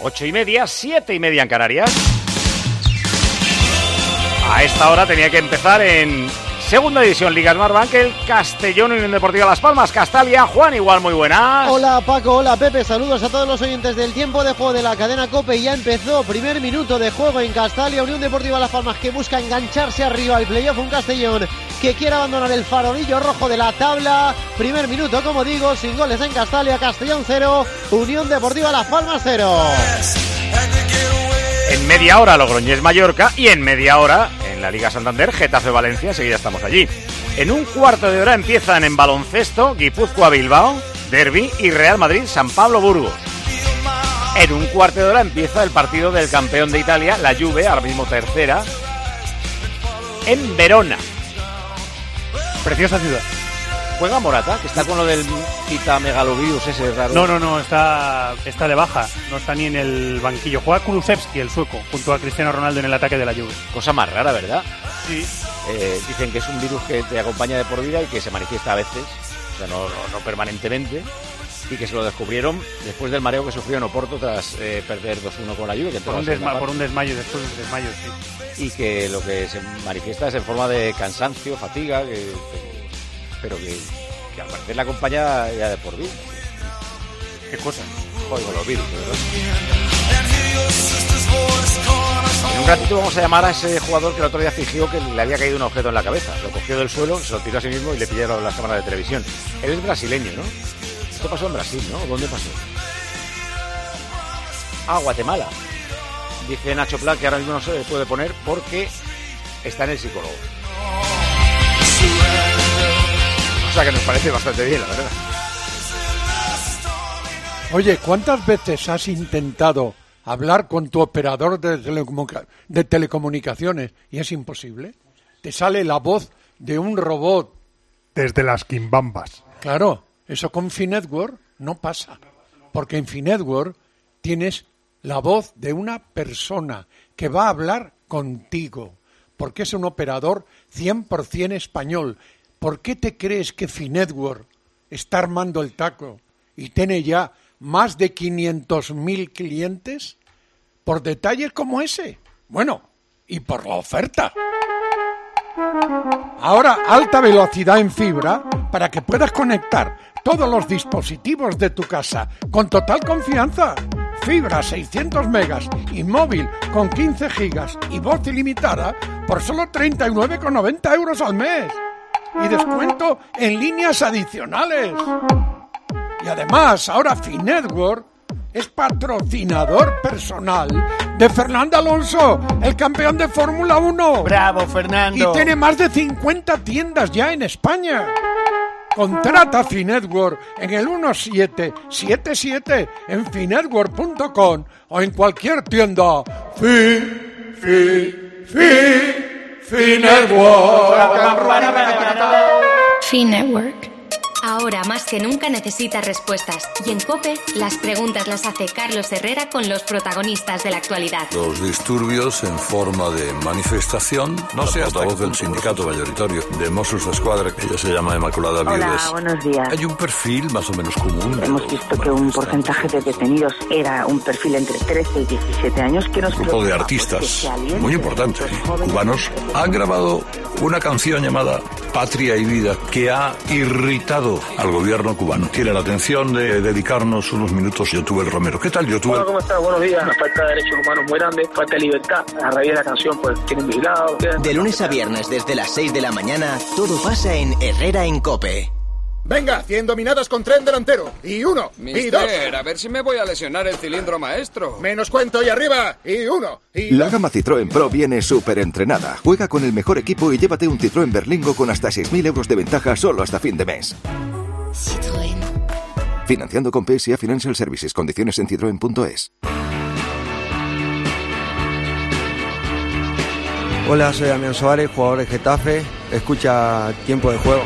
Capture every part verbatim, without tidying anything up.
Ocho y media, siete y media en Canarias. A esta hora tenía que empezar en segunda división Liga Smartbank el Castellón Unión Deportiva Las Palmas. Castalia, Juan, igual, muy buenas. Hola Paco, hola Pepe, saludos a todos los oyentes del tiempo de juego de la cadena COPE. Y ya empezó, primer minuto de juego en Castalia, Unión Deportiva Las Palmas, que busca engancharse arriba al playoff. Un Castellón que quiere abandonar el farolillo rojo de la tabla. Primer minuto, como digo, sin goles en Castalia. Castellón cero, Unión Deportiva Las Palmas cero. En media hora Logroñés Mallorca y en media hora en la Liga Santander Getafe Valencia, enseguida estamos allí. En un cuarto de hora empiezan en baloncesto Guipúzcoa Bilbao, Derby, y Real Madrid San Pablo Burgos. En un cuarto de hora empieza el partido del campeón de Italia, la Juve, ahora mismo tercera, en Verona. Preciosa ciudad. Juega Morata, que está con lo del citamegalovirus ese raro. No, no, no, está, está de baja. No está ni en el banquillo. Juega Kulusevski, el sueco, junto a Cristiano Ronaldo en el ataque de la Juve. Cosa más rara, ¿verdad? Sí. Eh, dicen que es un virus que te acompaña de por vida y que se manifiesta a veces, o sea, no, no, no permanentemente, y que se lo descubrieron después del mareo que sufrió en Oporto tras eh, perder dos uno con la Juve. Que por, un desma- por un desmayo, después de un desmayo, sí. Y que lo que se manifiesta es en forma de cansancio, fatiga, que... que pero que, que al parecer la acompaña ya de por vida. ¿Qué cosa? Joder, con los virus, ¿verdad? En un ratito vamos a llamar a ese jugador que el otro día fingió que le había caído un objeto en la cabeza. Lo cogió del suelo, se lo tiró a sí mismo y le pillaron las cámaras de televisión. Él es brasileño, ¿no? Esto pasó en Brasil, ¿no? ¿Dónde pasó? Ah, Guatemala. Dice Nacho Pla que ahora mismo no se le puede poner porque está en el psicólogo. O sea que nos parece bastante bien, la verdad. Oye, ¿cuántas veces has intentado hablar con tu operador de, telecomunica- de telecomunicaciones y es imposible? Te sale la voz de un robot. Desde las quimbambas. Claro, eso con Finetwork no pasa. Porque en Finetwork tienes la voz de una persona que va a hablar contigo. Porque es un operador cien por ciento español. ¿Por qué te crees que Finetwork está armando el taco y tiene ya más de quinientos mil clientes? Por detalles como ese. Bueno, y por la oferta. Ahora, alta velocidad en fibra para que puedas conectar todos los dispositivos de tu casa con total confianza. Fibra seiscientos megas y móvil con quince gigas y voz ilimitada por solo treinta y nueve con noventa euros al mes. Y descuento en líneas adicionales. Y además, ahora Finetwork es patrocinador personal de Fernando Alonso, el campeón de Fórmula uno. ¡Bravo, Fernando! Y tiene más de cincuenta tiendas ya en España. Contrata Finetwork en el uno siete siete siete en finetwork punto com o en cualquier tienda. Fi, fi, fi. Finetwork. Finetwork. Ahora más que nunca necesitas respuestas. Y en COPE, las preguntas las hace Carlos Herrera con los protagonistas de la actualidad. Los disturbios en forma de manifestación. No sé, hasta voz del sindicato mayoritario de Mossos d'Esquadra, que ella se llama Inmaculada Viudes. Hola, buenos días. Hay un perfil más o menos común. Hemos visto que un porcentaje de detenidos era un perfil entre trece y diecisiete años. Que nos un grupo de artistas muy importante, cubanos, han grabado una canción llamada Patria y Vida que ha irritado al gobierno cubano. Tiene la atención de dedicarnos unos minutos Yotuel Romero. ¿Qué tal, Yotuel? Hola, ¿cómo estás? Buenos días. La falta de derechos humanos muy grande, falta de libertad. A raíz de la canción, pues, tienen vigilados. De lunes a viernes, desde las seis de la mañana, todo pasa en Herrera en COPE. Venga, cien dominadas con tren delantero. Y uno, Mister, y dos. A ver si me voy a lesionar el cilindro maestro. Menos cuento y arriba. Y uno, y La gama Citroën Pro viene súper entrenada. Juega con el mejor equipo y llévate un Citroën Berlingo con hasta seis mil euros de ventaja solo hasta fin de mes. Citroën. Financiando con P S A Financial Services. Condiciones en citroen punto es. Hola, soy Damián Suárez, jugador de Getafe. Escucha Tiempo de Juego.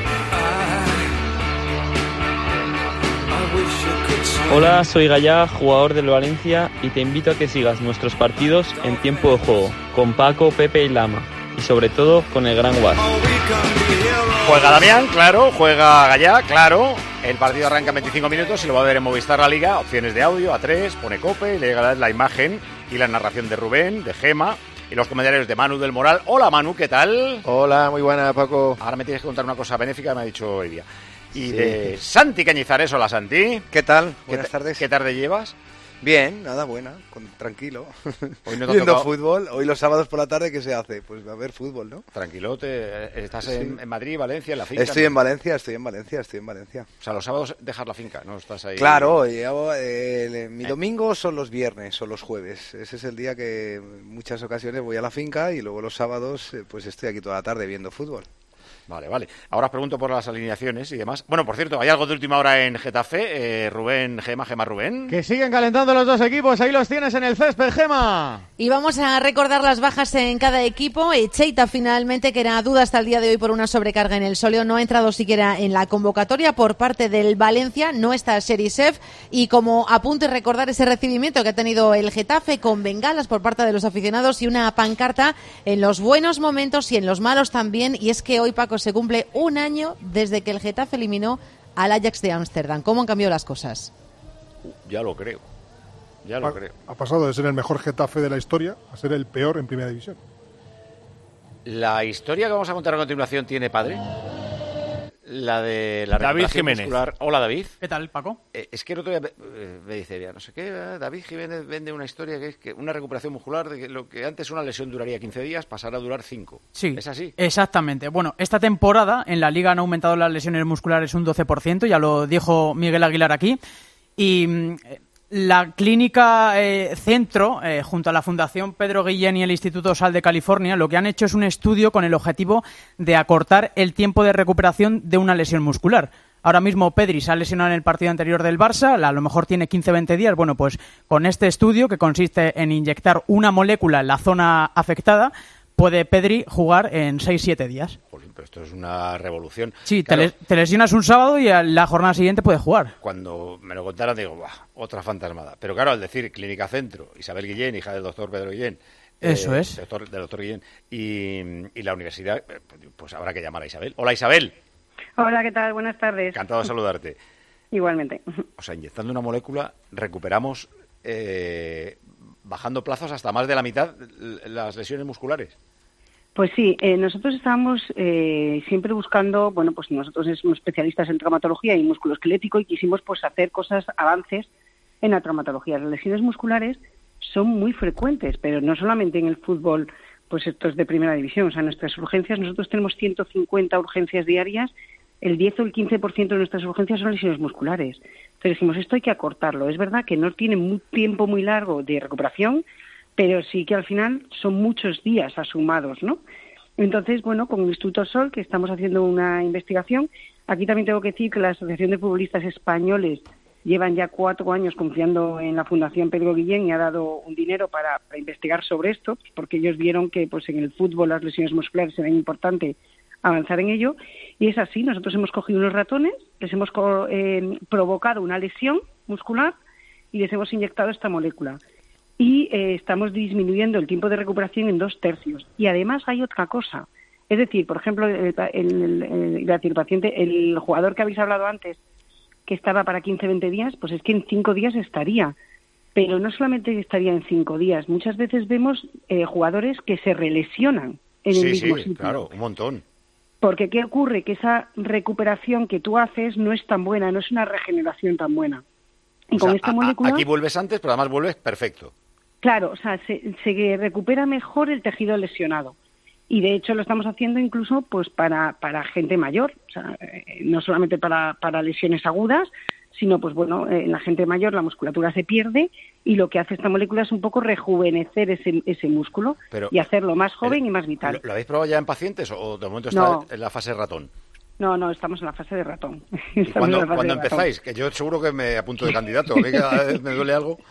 Hola, soy Gallá, jugador del Valencia, y te invito a que sigas nuestros partidos en Tiempo de Juego, con Paco, Pepe y Lama, y sobre todo con el Gran Guas. Juega Damián, claro, juega Gallá, claro. El partido arranca en veinticinco minutos y lo va a ver en Movistar La Liga. Opciones de audio, A tres, pone Cope y le llega la imagen y la narración de Rubén, de Gema y los comentarios de Manu del Moral. Hola Manu, ¿qué tal? Hola, muy buena, Paco. Ahora me tienes que contar una cosa benéfica, me ha dicho Elia. Y Sí. de Santi Cañizares, hola Santi. ¿Qué tal? ¿Qué Buenas te- tardes. ¿Qué tarde llevas? Bien, nada, buena, con, tranquilo. Hoy no te ha Viendo tocado- fútbol. Hoy los sábados por la tarde, ¿qué se hace? Pues a ver fútbol, ¿no? Tranquilote, ¿estás Sí. en, en Madrid, Valencia, en la finca? Estoy ¿no? en Valencia, estoy en Valencia, estoy en Valencia. O sea, los sábados dejas la finca, ¿no? Estás ahí. Claro, yo, eh, mi domingo son los viernes o los jueves. Ese es el día que en muchas ocasiones voy a la finca y luego los sábados eh, pues estoy aquí toda la tarde viendo fútbol. Vale, vale. Ahora os pregunto por las alineaciones y demás. Bueno, por cierto, hay algo de última hora en Getafe. Eh, Rubén, Gema, Gema, Rubén. Que siguen calentando los dos equipos, ahí los tienes en el césped, Gema. Y vamos a recordar las bajas en cada equipo. Echeita finalmente, que era duda hasta el día de hoy por una sobrecarga en el sóleo, no ha entrado siquiera en la convocatoria por parte del Valencia, no está Sherisev. Y como apunte, recordar ese recibimiento que ha tenido el Getafe con bengalas por parte de los aficionados y una pancarta en los buenos momentos y en los malos también. Y es que hoy, Paco, se cumple un año desde que el Getafe eliminó al Ajax de Ámsterdam. ¿Cómo han cambiado las cosas? Ya lo creo. Ya lo Ha, creo. ha pasado de ser el mejor Getafe de la historia a ser el peor en Primera División. La historia que vamos a contar a continuación tiene padre. La de la David recuperación Jiménez. muscular. Hola, David. ¿Qué tal, Paco? Eh, es que el otro día eh, me dice, ya no sé qué, eh, David Jiménez vende una historia que es que una recuperación muscular de que lo que antes una lesión duraría quince días pasará a durar cinco. Sí, ¿Es así? exactamente. Bueno, esta temporada en la Liga han aumentado las lesiones musculares un doce por ciento, ya lo dijo Miguel Aguilar aquí. Y mm, la clínica eh, Centro, eh, junto a la Fundación Pedro Guillén y el Instituto Sal de California, lo que han hecho es un estudio con el objetivo de acortar el tiempo de recuperación de una lesión muscular. Ahora mismo Pedri se ha lesionado en el partido anterior del Barça, a lo mejor tiene quince a veinte días. Bueno, pues con este estudio, que consiste en inyectar una molécula en la zona afectada, puede Pedri jugar en seis a siete días. Jolín, pero esto es una revolución. Sí, Claro, te, les- te lesionas un sábado y a la jornada siguiente puedes jugar. Cuando me lo contaron digo, "Buah, otra fantasmada". Pero claro, al decir Clínica Centro, Isabel Guillén, hija del doctor Pedro Guillén, Eso eh, es. Doctor, del doctor Guillén, y, y la universidad, eh, pues habrá que llamar a Isabel. Hola Isabel, Hola, ¿qué tal? Buenas tardes. encantado de saludarte. Igualmente. O sea, inyectando una molécula recuperamos, eh, bajando plazos hasta más de la mitad l- las lesiones musculares. Pues sí, eh, nosotros estamos eh, siempre buscando, bueno, pues nosotros somos especialistas en traumatología y musculoesquelético y quisimos pues hacer cosas, avances en la traumatología. Las lesiones musculares son muy frecuentes, pero no solamente en el fútbol, pues esto es de primera división. O sea, nuestras urgencias, nosotros tenemos ciento cincuenta urgencias diarias, el diez o el quince por ciento de nuestras urgencias son lesiones musculares. Entonces dijimos, esto hay que acortarlo. Es verdad que no tiene un tiempo muy largo de recuperación, pero sí que al final son muchos días asumados, ¿no? Entonces, bueno, con el Instituto Sol, que estamos haciendo una investigación, aquí también tengo que decir que la Asociación de Futbolistas Españoles llevan ya cuatro años confiando en la Fundación Pedro Guillén y ha dado un dinero para, para investigar sobre esto, porque ellos vieron que pues en el fútbol las lesiones musculares eran importante avanzar en ello, y es así. Nosotros hemos cogido unos ratones, les hemos co- eh, provocado una lesión muscular y les hemos inyectado esta molécula. Y eh, estamos disminuyendo el tiempo de recuperación en dos tercios. Y además hay otra cosa. Es decir, por ejemplo, el, el, el, el, iba a decir, el paciente, el jugador que habéis hablado antes, que estaba para quince a veinte días, pues es que en cinco días estaría. Pero no solamente estaría en cinco días. Muchas veces vemos eh, jugadores que se relesionan en sí, el mismo sí, sitio. claro, un montón. Porque ¿qué ocurre? Que esa recuperación que tú haces no es tan buena, no es una regeneración tan buena. Y O con sea, esta a- a- molécula... aquí vuelves antes, pero además vuelves perfecto. Claro, o sea, se, se recupera mejor el tejido lesionado. Y de hecho lo estamos haciendo incluso pues para, para gente mayor, o sea, eh, no solamente para, para lesiones agudas, sino pues bueno, eh, en la gente mayor la musculatura se pierde y lo que hace esta molécula es un poco rejuvenecer ese, ese músculo Pero- y hacerlo más joven y más vital. ¿Lo, lo habéis probado ya en pacientes o de momento está No. en la fase ratón? No, no, estamos en la fase de ratón. ¿Y Estamos cuándo, en la fase cuándo de ratón. empezáis? Que yo seguro que me apunto de candidato. A mí cada vez me duele algo.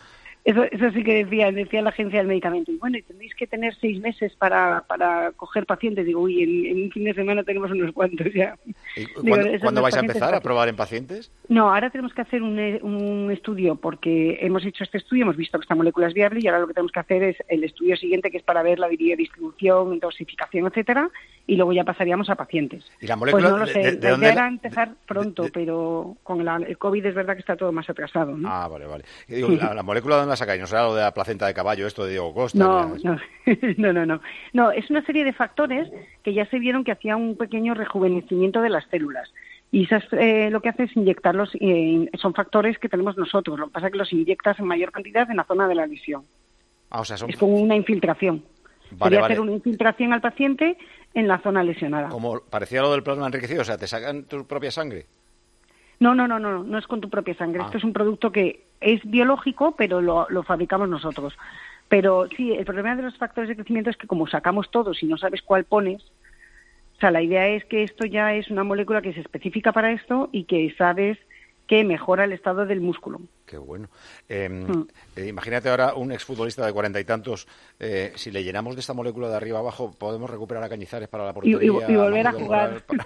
Eso, eso sí que decía, decía la agencia del medicamento. Y bueno, y tendréis que tener seis meses para, para coger pacientes. Digo, uy, en, en un fin de semana tenemos unos cuantos ya. ¿Y Digo, ¿Cuándo, ¿cuándo vais a empezar pacientes... a probar en pacientes? No, ahora tenemos que hacer un, un estudio porque hemos hecho este estudio, hemos visto que esta molécula es viable y ahora lo que tenemos que hacer es el estudio siguiente, que es para ver la distribución, dosificación, etcétera, y luego ya pasaríamos a pacientes. ¿Y la molécula? Pues no lo sé, de, de, de la dónde idea la... era empezar pronto, de, de... pero con la, el COVID es verdad que está todo más atrasado, ¿no? Ah, vale, vale. Y digo, la, la molécula, ¿dónde la sacáis? ¿No será lo de la placenta de caballo, esto de Diego Costa? No, no, no, no, no. No, es una serie de factores que ya se vieron que hacía un pequeño rejuvenecimiento de las células. Y esas, eh, lo que hace es inyectarlos, eh, son factores que tenemos nosotros. Lo que pasa es que los inyectas en mayor cantidad en la zona de la lesión. Ah, o sea, son... Es como una infiltración. Vale, Sería vale. hacer una infiltración al paciente en la zona lesionada. Como parecía lo del plasma enriquecido, o sea, ¿te sacan tu propia sangre? No, no, no, no, no es con tu propia sangre. Ah. Esto es un producto que es biológico, pero lo, lo fabricamos nosotros. Pero sí, el problema de los factores de crecimiento es que como sacamos todos y no sabes cuál pones, o sea, la idea es que esto ya es una molécula que es específica para esto y que sabes que mejora el estado del músculo. Qué bueno. Eh, mm. eh, imagínate ahora un exfutbolista de cuarenta y tantos, eh, si le llenamos de esta molécula de arriba abajo, podemos recuperar a Cañizares para la portería. Y, y, y volver a jugar. Para...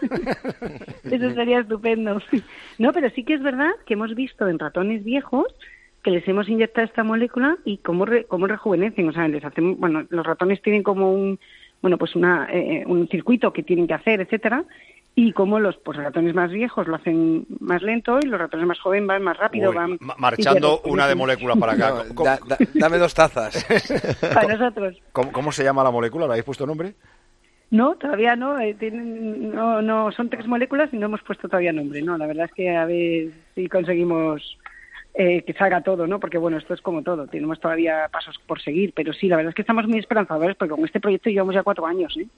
Eso sería estupendo. No, pero sí que es verdad que hemos visto en ratones viejos que les hemos inyectado esta molécula y cómo, re, cómo rejuvenecen. O sea, les hacemos, bueno, los ratones tienen como un, bueno, pues una, eh, un circuito que tienen que hacer, etcétera, y como los pues, ratones más viejos lo hacen más lento y los ratones más jóvenes van más rápido. Uy, van marchando una de moléculas para acá. No, da, da, dame dos tazas. Para nosotros. ¿Cómo, ¿Cómo se llama la molécula? ¿Le habéis puesto nombre? No, todavía no. Eh, tienen, no, no. Son tres moléculas y no hemos puesto todavía nombre. No, la verdad es que a ver si conseguimos eh, que salga todo, ¿no? Porque bueno, esto es como todo. Tenemos todavía pasos por seguir, pero sí, la verdad es que estamos muy esperanzadores porque con este proyecto llevamos ya cuatro años, ¿eh?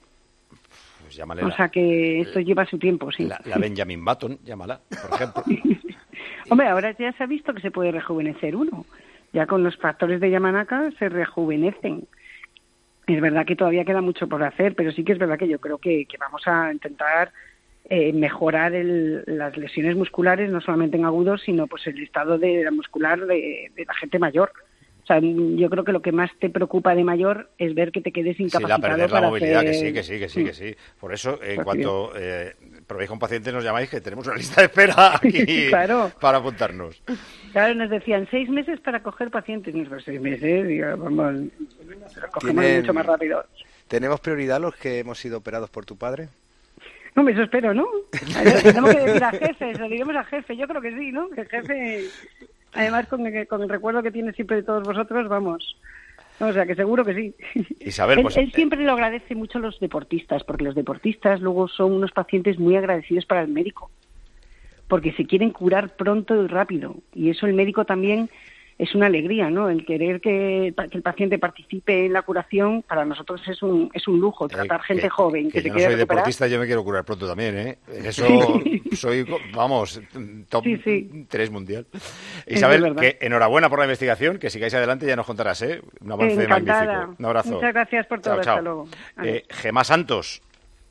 Pues llámale o la, sea que esto la, lleva su tiempo, sí. La, la Benjamin Button, llámala, por ejemplo. Hombre, ahora ya se ha visto que se puede rejuvenecer uno. Ya con los factores de Yamanaka se rejuvenecen. Es verdad que todavía queda mucho por hacer, pero sí que es verdad que yo creo que, que vamos a intentar eh, mejorar el, las lesiones musculares, no solamente en agudos, sino pues el estado de la muscular de, de la gente mayor. O sea, yo creo que lo que más te preocupa de mayor es ver que te quedes incapacitado. Sí, la perder la para movilidad, hacer... que sí, que sí, que sí, que sí. Por eso, en pues cuanto eh, probéis con pacientes, nos llamáis, que tenemos una lista de espera aquí claro. para apuntarnos. Claro, nos decían seis meses para coger pacientes. Nosotros seis meses, digo, vamos, cogemos ¿Tienen, mucho más rápido. ¿Tenemos prioridad los que hemos sido operados por tu padre? No, eso espero, ¿no? Tenemos que decir a jefe, lo diremos a jefe. Yo creo que sí, ¿no? Que el jefe... Además, con el, con el recuerdo que tiene siempre de todos vosotros, vamos. O sea, que seguro que sí. Isabel, él, pues... él siempre lo agradece mucho a los deportistas, porque los deportistas luego son unos pacientes muy agradecidos para el médico, porque se quieren curar pronto y rápido. Y eso el médico también es una alegría, ¿no? El querer que, que el paciente participe en la curación, para nosotros es un, es un lujo, tratar eh, gente que, joven que, que se yo quiere no soy recuperar. Deportista, yo me quiero curar pronto también, ¿eh? Eso soy, vamos, top sí, sí. tres mundial. Isabel, que enhorabuena por la investigación, que sigáis adelante, ya nos contarás, ¿eh? Un avance Encantada. magnífico. Un abrazo. Muchas gracias por todo, chao, chao. hasta luego. Eh, Gemma Santos.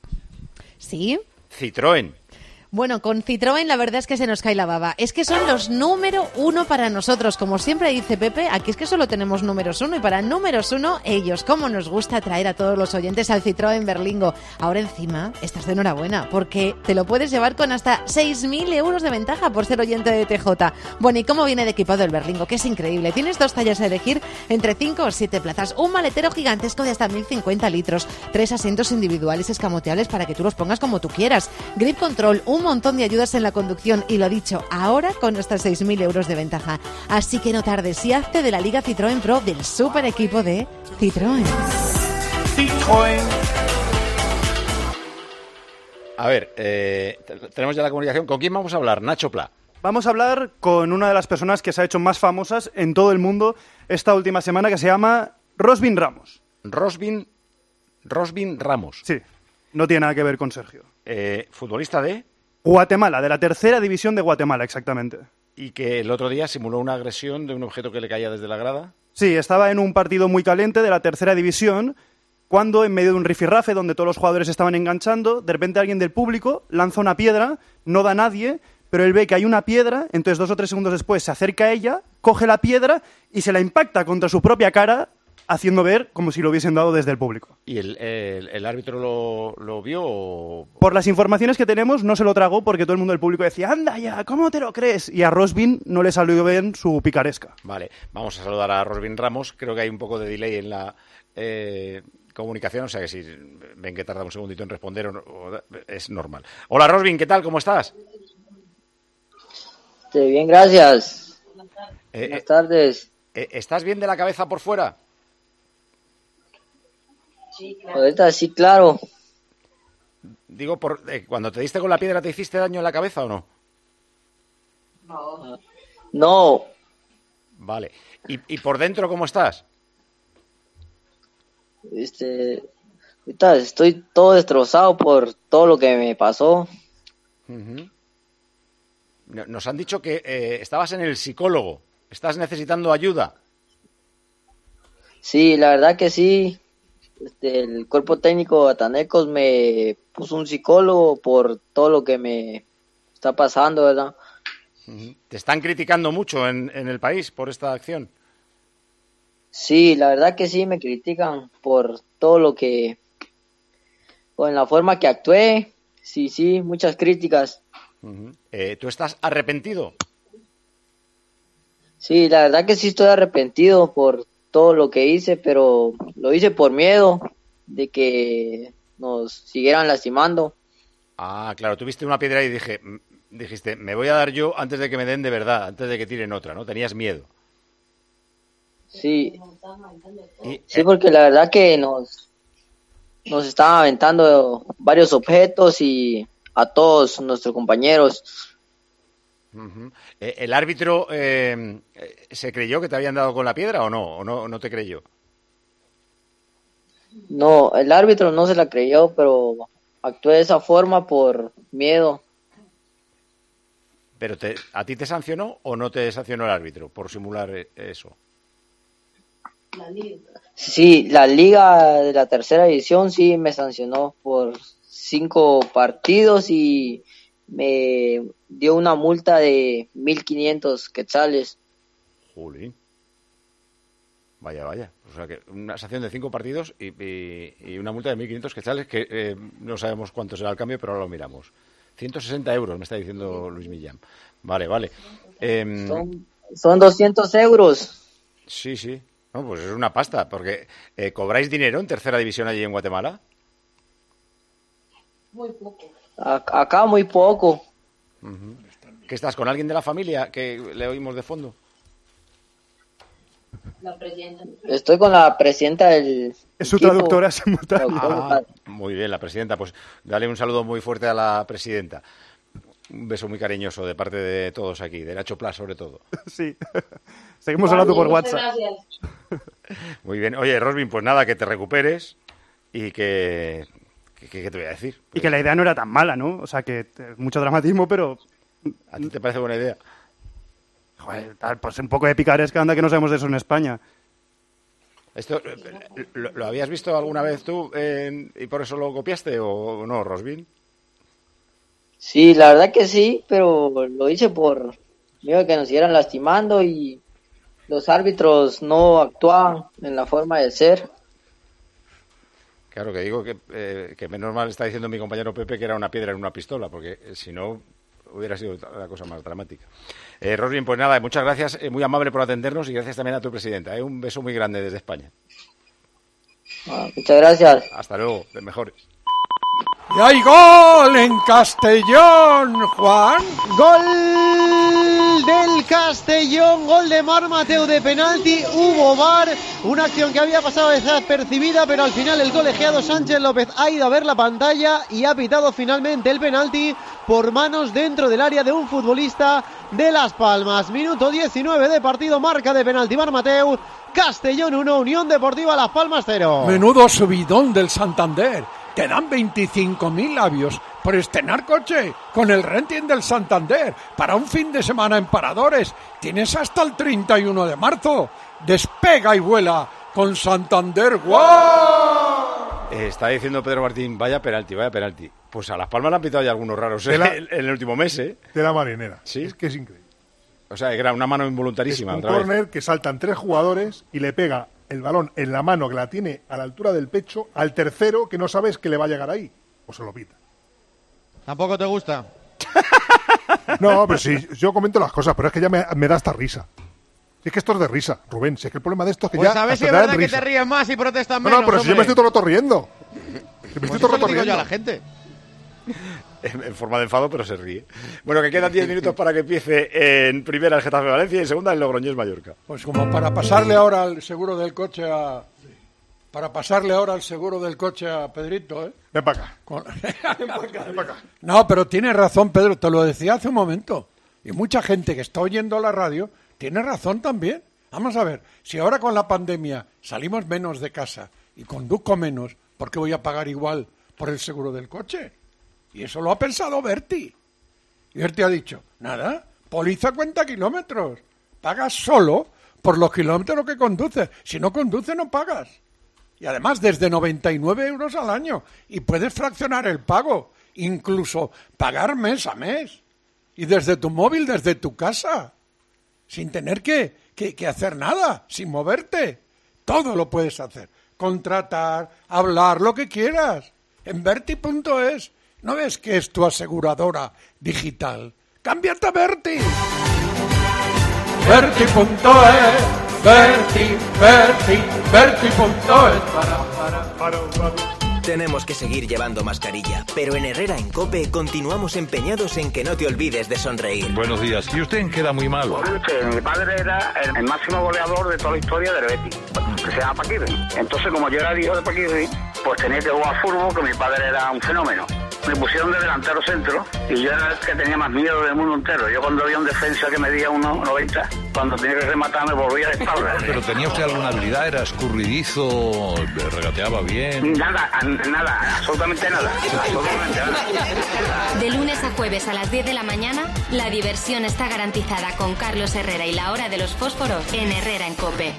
Sí. Citroën. Bueno, con Citroën la verdad es que se nos cae la baba. Es que son los número uno para nosotros. Como siempre dice Pepe, aquí es que solo tenemos números uno. Y para números uno, ellos. Cómo nos gusta traer a todos los oyentes al Citroën Berlingo. Ahora encima, estás de enhorabuena, porque te lo puedes llevar con hasta seis mil euros de ventaja por ser oyente de T J. Bueno, ¿y cómo viene de equipado el Berlingo? Que es increíble. Tienes dos tallas a elegir entre cinco o siete plazas. Un maletero gigantesco de hasta mil cincuenta litros. Tres asientos individuales escamoteables para que tú los pongas como tú quieras. Grip control, un montón de ayudas en la conducción y lo dicho, ahora con hasta seis mil euros de ventaja. Así que no tardes y hazte de la Liga Citroën Pro del super equipo de Citroën. Citroën. A ver, eh, tenemos ya la comunicación. ¿Con quién vamos a hablar? Nacho Pla. Vamos a hablar con una de las personas que se ha hecho más famosas en todo el mundo esta última semana, que se llama Rosvin Ramos. Rosvin, Rosvin Ramos. Sí, no tiene nada que ver con Sergio. Eh, ¿Futbolista de...? Guatemala, de la tercera división de Guatemala, exactamente. ¿Y que el otro día simuló una agresión de un objeto que le caía desde la grada? Sí, estaba en un partido muy caliente de la tercera división, cuando en medio de un rifirrafe donde todos los jugadores estaban enganchando, de repente alguien del público lanza una piedra, no da a nadie, pero él ve que hay una piedra, entonces dos o tres segundos después se acerca a ella, coge la piedra y se la impacta contra su propia cara, haciendo ver como si lo hubiesen dado desde el público. ¿Y el, el, el árbitro lo, lo vio o...? Por las informaciones que tenemos, no se lo tragó porque todo el mundo del público decía ¡anda ya! ¿Cómo te lo crees? Y a Rosbin no le salió bien su picaresca. Vale, vamos a saludar a Rosbin Ramos. Creo que hay un poco de delay en la eh, comunicación, o sea que si ven que tarda un segundito en responder, o, o, es normal. Hola Rosbin, ¿qué tal? ¿Cómo estás? Sí, bien, gracias. Eh, Buenas tardes. Eh, ¿Estás bien de la cabeza por fuera? Sí, claro. Ahorita sí, claro. Digo, por, eh, cuando te diste con la piedra, ¿te hiciste daño en la cabeza o no? No. No. Vale. ¿Y, y por dentro cómo estás? Este, ahorita estoy todo destrozado por todo lo que me pasó. Uh-huh. Nos han dicho que eh, estabas en el psicólogo. ¿Estás necesitando ayuda? Sí, la verdad que sí. Este, el cuerpo técnico de Atanecos me puso un psicólogo por todo lo que me está pasando, ¿verdad? Uh-huh. ¿Te están criticando mucho en, en el país por esta acción? Sí, la verdad que sí, me critican por todo lo que... o en la forma que actué. Sí, sí, muchas críticas. Uh-huh. Eh, ¿Tú estás arrepentido? Sí, la verdad que sí estoy arrepentido por todo lo que hice, pero lo hice por miedo de que nos siguieran lastimando. Ah, claro, tuviste una piedra y dije, dijiste, me voy a dar yo antes de que me den de verdad, antes de que tiren otra, ¿no? Tenías miedo. Sí, y, sí, porque la verdad que nos, nos estaban aventando varios objetos y a todos nuestros compañeros. Uh-huh. Eh, ¿El árbitro eh, se creyó que te habían dado con la piedra o no? ¿O no, no te creyó? No, el árbitro no se la creyó, pero actué de esa forma por miedo. ¿Pero te, a ti te sancionó o no te sancionó el árbitro por simular eso? Sí, la liga de la tercera división sí me sancionó por cinco partidos y me dio una multa de mil quinientos quetzales. Jolín. Vaya, vaya. O sea, que una sanción de cinco partidos y, y, y una multa de mil quinientos quetzales que eh, no sabemos cuánto será el cambio, pero ahora lo miramos. ciento sesenta euros, me está diciendo Luis Millán. Vale, vale. Eh, son, son doscientos euros. Sí, sí. No, pues es una pasta, porque eh, ¿cobráis dinero en tercera división allí en Guatemala? Muy poco. Acá muy poco. Uh-huh. ¿Qué estás, con alguien de la familia que le oímos de fondo? La presidenta. Estoy con la presidenta del Es su equipo. traductora simultánea. Ah, muy bien, la presidenta. Pues dale un saludo muy fuerte a la presidenta. Un beso muy cariñoso de parte de todos aquí, de Nacho Plas sobre todo. Sí. Seguimos vale, hablando por WhatsApp. Muy bien. Oye, Rosbin, pues nada, que te recuperes y que... ¿Qué, qué te voy a decir? Pues... Y que la idea no era tan mala, ¿no? O sea, que mucho dramatismo, pero... ¿A ti te parece buena idea? Joder, tal, pues un poco de picaresca, anda que no sabemos de eso en España. ¿Esto lo, lo habías visto alguna vez tú en, y por eso lo copiaste o no, Rosbin? Sí, la verdad que sí, pero lo hice por miedo a que nos siguieran lastimando y los árbitros no actuaban en la forma de ser. Claro, que digo que, eh, que menos mal está diciendo mi compañero Pepe que era una piedra en una pistola, porque eh, si no hubiera sido la cosa más dramática. Eh, Rosbin, pues nada, muchas gracias, eh, muy amable por atendernos y gracias también a tu presidenta. Eh, un beso muy grande desde España. Ah, muchas gracias. Hasta luego, de mejores. ¡Y hay gol en Castellón, Juan! ¡Gol del Castellón! Gol de Marc Mateu de penalti. Hubo V A R, una acción que había pasado desapercibida, pero al final el colegiado Sánchez López ha ido a ver la pantalla y ha pitado finalmente el penalti por manos dentro del área de un futbolista de Las Palmas. Minuto diecinueve de partido, marca de penalti Marc Mateu. Castellón uno, Unión Deportiva Las Palmas cero. Menudo subidón del Santander. Te dan veinticinco mil labios por estrenar coche con el renting del Santander para un fin de semana en Paradores. Tienes hasta el treinta y uno de marzo. Despega y vuela con Santander. ¡Wow! Eh, está diciendo Pedro Martín, vaya penalti, vaya penalti. Pues a Las Palmas le han pitado ya algunos raros De eh, la- en el último mes, ¿eh? De la marinera. Sí. Es que es increíble. O sea, que era una mano involuntarísima. Es un otra vez. córner que saltan tres jugadores y le pega el balón en la mano que la tiene a la altura del pecho al tercero que no sabes que le va a llegar ahí. O se lo pita. ¿Tampoco te gusta? No, pero sí, yo comento las cosas, pero es que ya me, me da esta risa. Si es que esto es de risa, Rubén. Si es que el problema de esto es que Pues ya... a ver si hasta es te dan verdad que risa. te ríes más y protestas No, menos. no, pero si yo me hombre. estoy todo el rato riendo. Si me Pues estoy eso todo el le rato digo yo riendo. a la gente. En, en forma de enfado, pero se ríe. Bueno, que quedan diez minutos para que empiece en primera el Getafe Valencia y en segunda el Logroñés Mallorca. Pues como para pasarle ahora al seguro del coche a... Para pasarle ahora el seguro del coche a Pedrito, ¿eh? Ven para acá. Con- Ven para acá. No, pero tiene razón, Pedro, te lo decía hace un momento. Y mucha gente que está oyendo la radio tiene razón también. Vamos a ver, si ahora con la pandemia salimos menos de casa y conduzco menos, ¿por qué voy a pagar igual por el seguro del coche? Y eso lo ha pensado Berti. Y Berti ha dicho, nada, póliza cuenta kilómetros. Pagas solo por los kilómetros que conduces. Si no conduces, no pagas. Y además desde noventa y nueve euros al año. Y puedes fraccionar el pago. Incluso pagar mes a mes. Y desde tu móvil, desde tu casa. Sin tener que, que, que hacer nada. Sin moverte. Todo lo puedes hacer. Contratar, hablar, lo que quieras. En Berti punto es. ¿No ves que es tu aseguradora digital? ¡Cámbiate a Berti! Berti punto es. Berti, Berti, Berti punto es. Para, para, para. Tenemos que seguir llevando mascarilla, pero en Herrera en COPE continuamos empeñados en que no te olvides de sonreír. Buenos días. ¿Y usted queda muy mal? Mi padre era el, el máximo goleador de toda la historia del Betis, que se llama Paquirri. Entonces, como yo era el hijo de Paquirri, pues tenía que jugar fútbol, que mi padre era un fenómeno. Me pusieron de delantero centro y yo era el que tenía más miedo del mundo entero. Yo cuando había un defensa que medía uno noventa, cuando tenía que rematar me volvía de espalda. Pero tenía usted alguna habilidad, era escurridizo, regateaba bien. Nada, nada, absolutamente nada. Absolutamente nada. De lunes a jueves a las diez de la mañana, la diversión está garantizada con Carlos Herrera y la hora de los fósforos en Herrera en COPE.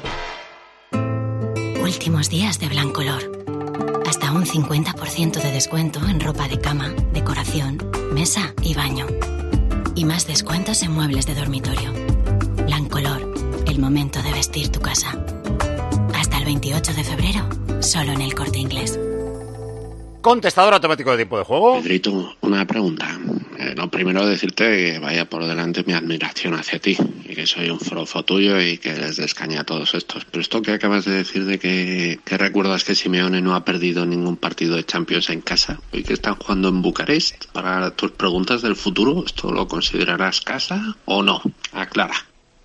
Últimos días de Blancolor. Hasta un cincuenta por ciento de descuento en ropa de cama, decoración, mesa y baño. Y más descuentos en muebles de dormitorio. Blancolor, el momento de vestir tu casa. Hasta el veintiocho de febrero, solo en El Corte Inglés. Contestador automático de tiempo de juego. Pedrito, una pregunta. Eh, lo primero decirte que vaya por delante mi admiración hacia ti y que soy un forofo tuyo y que les descaña a todos estos. Pero esto que acabas de decir de que, que recuerdas que Simeone no ha perdido ningún partido de Champions en casa y que están jugando en Bucarest, para tus preguntas del futuro, ¿esto lo considerarás casa o no? Aclara.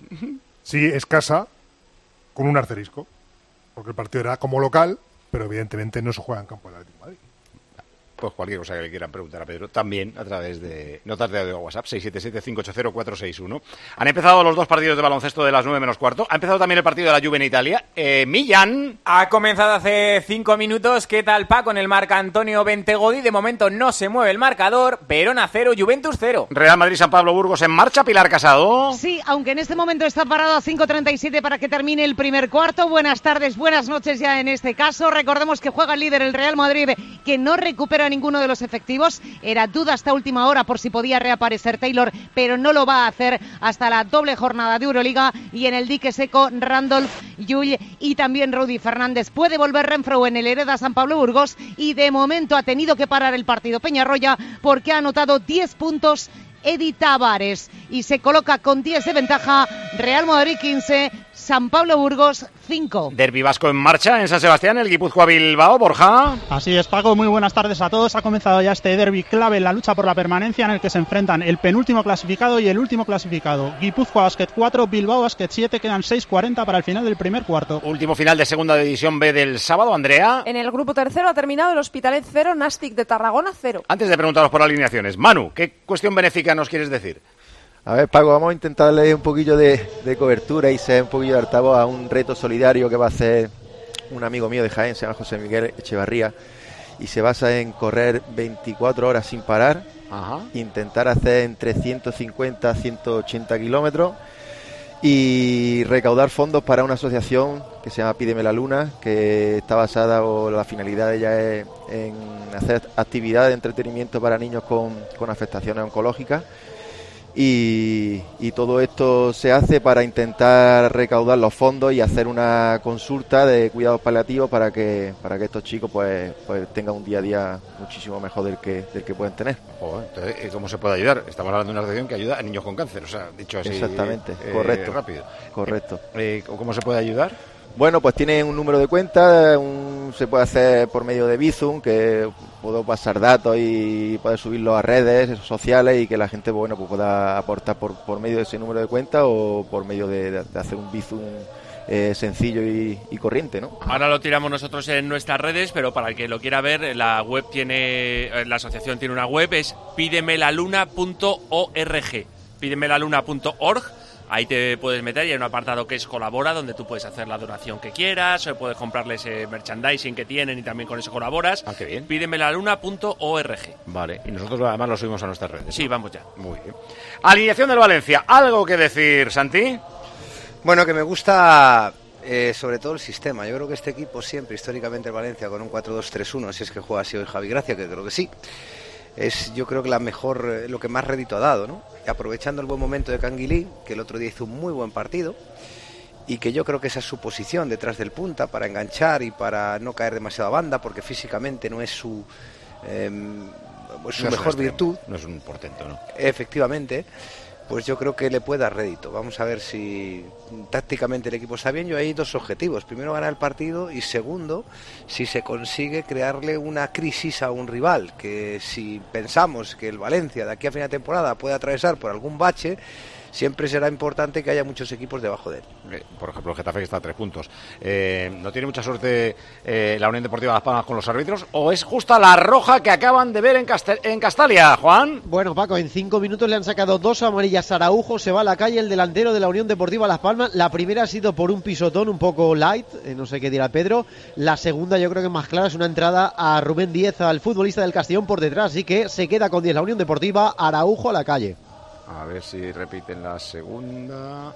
Sí, es casa con un asterisco, porque el partido era como local, pero evidentemente no se juega en campo del Atlético de Madrid. Pues cualquier cosa que le quieran preguntar a Pedro, también a través de notas de audio WhatsApp, seis siete siete, cinco ocho cero, cuatro seis uno. Han empezado los dos partidos de baloncesto de las nueve menos cuarto. Ha empezado también el partido de la Juve en Italia. Eh, Millán. Ha comenzado hace cinco minutos. ¿Qué tal, Pa? Con el marca Antonio Bentegodi. De momento no se mueve el marcador. Verona cero, Juventus cero. Real Madrid, San Pablo Burgos en marcha. Pilar Casado. Sí, aunque en este momento está parado a cinco treinta y siete para que termine el primer cuarto. Buenas tardes, buenas noches ya en este caso. Recordemos que juega el líder el Real Madrid, que no recupera ninguno de los efectivos. Era duda hasta última hora por si podía reaparecer Taylor, pero no lo va a hacer hasta la doble jornada de Euroliga. Y en el dique seco, Randolph, Llull y también Rudy Fernández. Puede volver Renfro en el Hereda San Pablo Burgos y de momento ha tenido que parar el partido Peñarroya porque ha anotado diez puntos Edi Tavares y se coloca con diez de ventaja. Real Madrid quince, San Pablo Burgos cinco. Derbi vasco en marcha en San Sebastián, el Guipúzcoa Bilbao. Borja. Así es, Paco, muy buenas tardes a todos. Ha comenzado ya este derbi clave en la lucha por la permanencia, en el que se enfrentan el penúltimo clasificado y el último clasificado. Guipúzcoa Basket cuatro, Bilbao Basket siete. Quedan seis cuarenta para el final del primer cuarto. Último final de segunda división B del sábado, Andrea. En el grupo tercero ha terminado el Hospitalet cero, Nastic de Tarragona cero. Antes de preguntaros por alineaciones, Manu, ¿qué cuestión benéfica nos quieres decir? A ver, Paco, vamos a intentarle un poquillo de, de cobertura y ser un poquillo de altavoz a un reto solidario que va a hacer un amigo mío de Jaén, se llama José Miguel Echevarría, y se basa en correr veinticuatro horas sin parar. Ajá. Intentar hacer entre ciento cincuenta a ciento ochenta kilómetros y recaudar fondos para una asociación que se llama Pídeme la Luna, que está basada, o la finalidad de ella es en hacer actividades de entretenimiento para niños con, con afectaciones oncológicas. Y, y todo esto se hace para intentar recaudar los fondos y hacer una consulta de cuidados paliativos para que para que estos chicos pues pues tengan un día a día muchísimo mejor del que del que pueden tener. Joder, entonces, ¿cómo se puede ayudar? Estamos hablando de una asociación que ayuda a niños con cáncer, o sea, dicho así. Exactamente, eh, correcto. Rápido. Correcto. Eh, ¿Cómo se puede ayudar? Bueno, pues tiene un número de cuenta, un, se puede hacer por medio de Bizum, que puedo pasar datos y poder subirlo a redes sociales y que la gente bueno pues pueda aportar por, por medio de ese número de cuenta o por medio de, de, de hacer un Bizum eh, sencillo y, y corriente, ¿no? Ahora lo tiramos nosotros en nuestras redes, pero para el que lo quiera ver, la web tiene, la asociación tiene una web, es pidemelaluna punto org, pidemelaluna punto org. Ahí te puedes meter y hay un apartado que es colabora, donde tú puedes hacer la donación que quieras, o puedes comprarles eh, merchandising que tienen y también con eso colaboras. Ah, qué bien. Pidemelaluna punto org. Vale, y nosotros además lo subimos a nuestras redes. Sí, ¿no? vamos ya. Muy bien. Alineación del Valencia, ¿algo que decir, Santi? Bueno, que me gusta eh, sobre todo el sistema. Yo creo que este equipo siempre, históricamente el Valencia, con un cuatro dos tres uno, si es que juega así hoy Javi Gracia, que creo que sí, es yo creo que la mejor, lo que más rédito ha dado, ¿no? Y aprovechando el buen momento de Canguilí, que el otro día hizo un muy buen partido, y que yo creo que esa es su posición detrás del punta, para enganchar y para no caer demasiado a banda, porque físicamente no es su, eh, su no mejor es virtud. No es un portento, ¿no? Efectivamente. Pues yo creo que le puede dar rédito. Vamos a ver si tácticamente el equipo está bien. Yo hay dos objetivos. Primero, ganar el partido, y segundo, si se consigue crearle una crisis a un rival, que si pensamos que el Valencia de aquí a fin de temporada puede atravesar por algún bache, siempre será importante que haya muchos equipos debajo de él. Por ejemplo, el Getafe, que está a tres puntos. Eh, ¿No tiene mucha suerte eh, la Unión Deportiva Las Palmas con los árbitros? ¿O es justa la roja que acaban de ver en, Castel- en Castalia, Juan? Bueno, Paco, en cinco minutos le han sacado dos amarillas. Araujo se va a la calle, el delantero de la Unión Deportiva Las Palmas. La primera ha sido por un pisotón un poco light, eh, no sé qué dirá Pedro. La segunda, yo creo que más clara, es una entrada a Rubén Díez, al futbolista del Castellón, por detrás. Así que se queda con diez la Unión Deportiva. Araujo a la calle. A ver si repiten la segunda.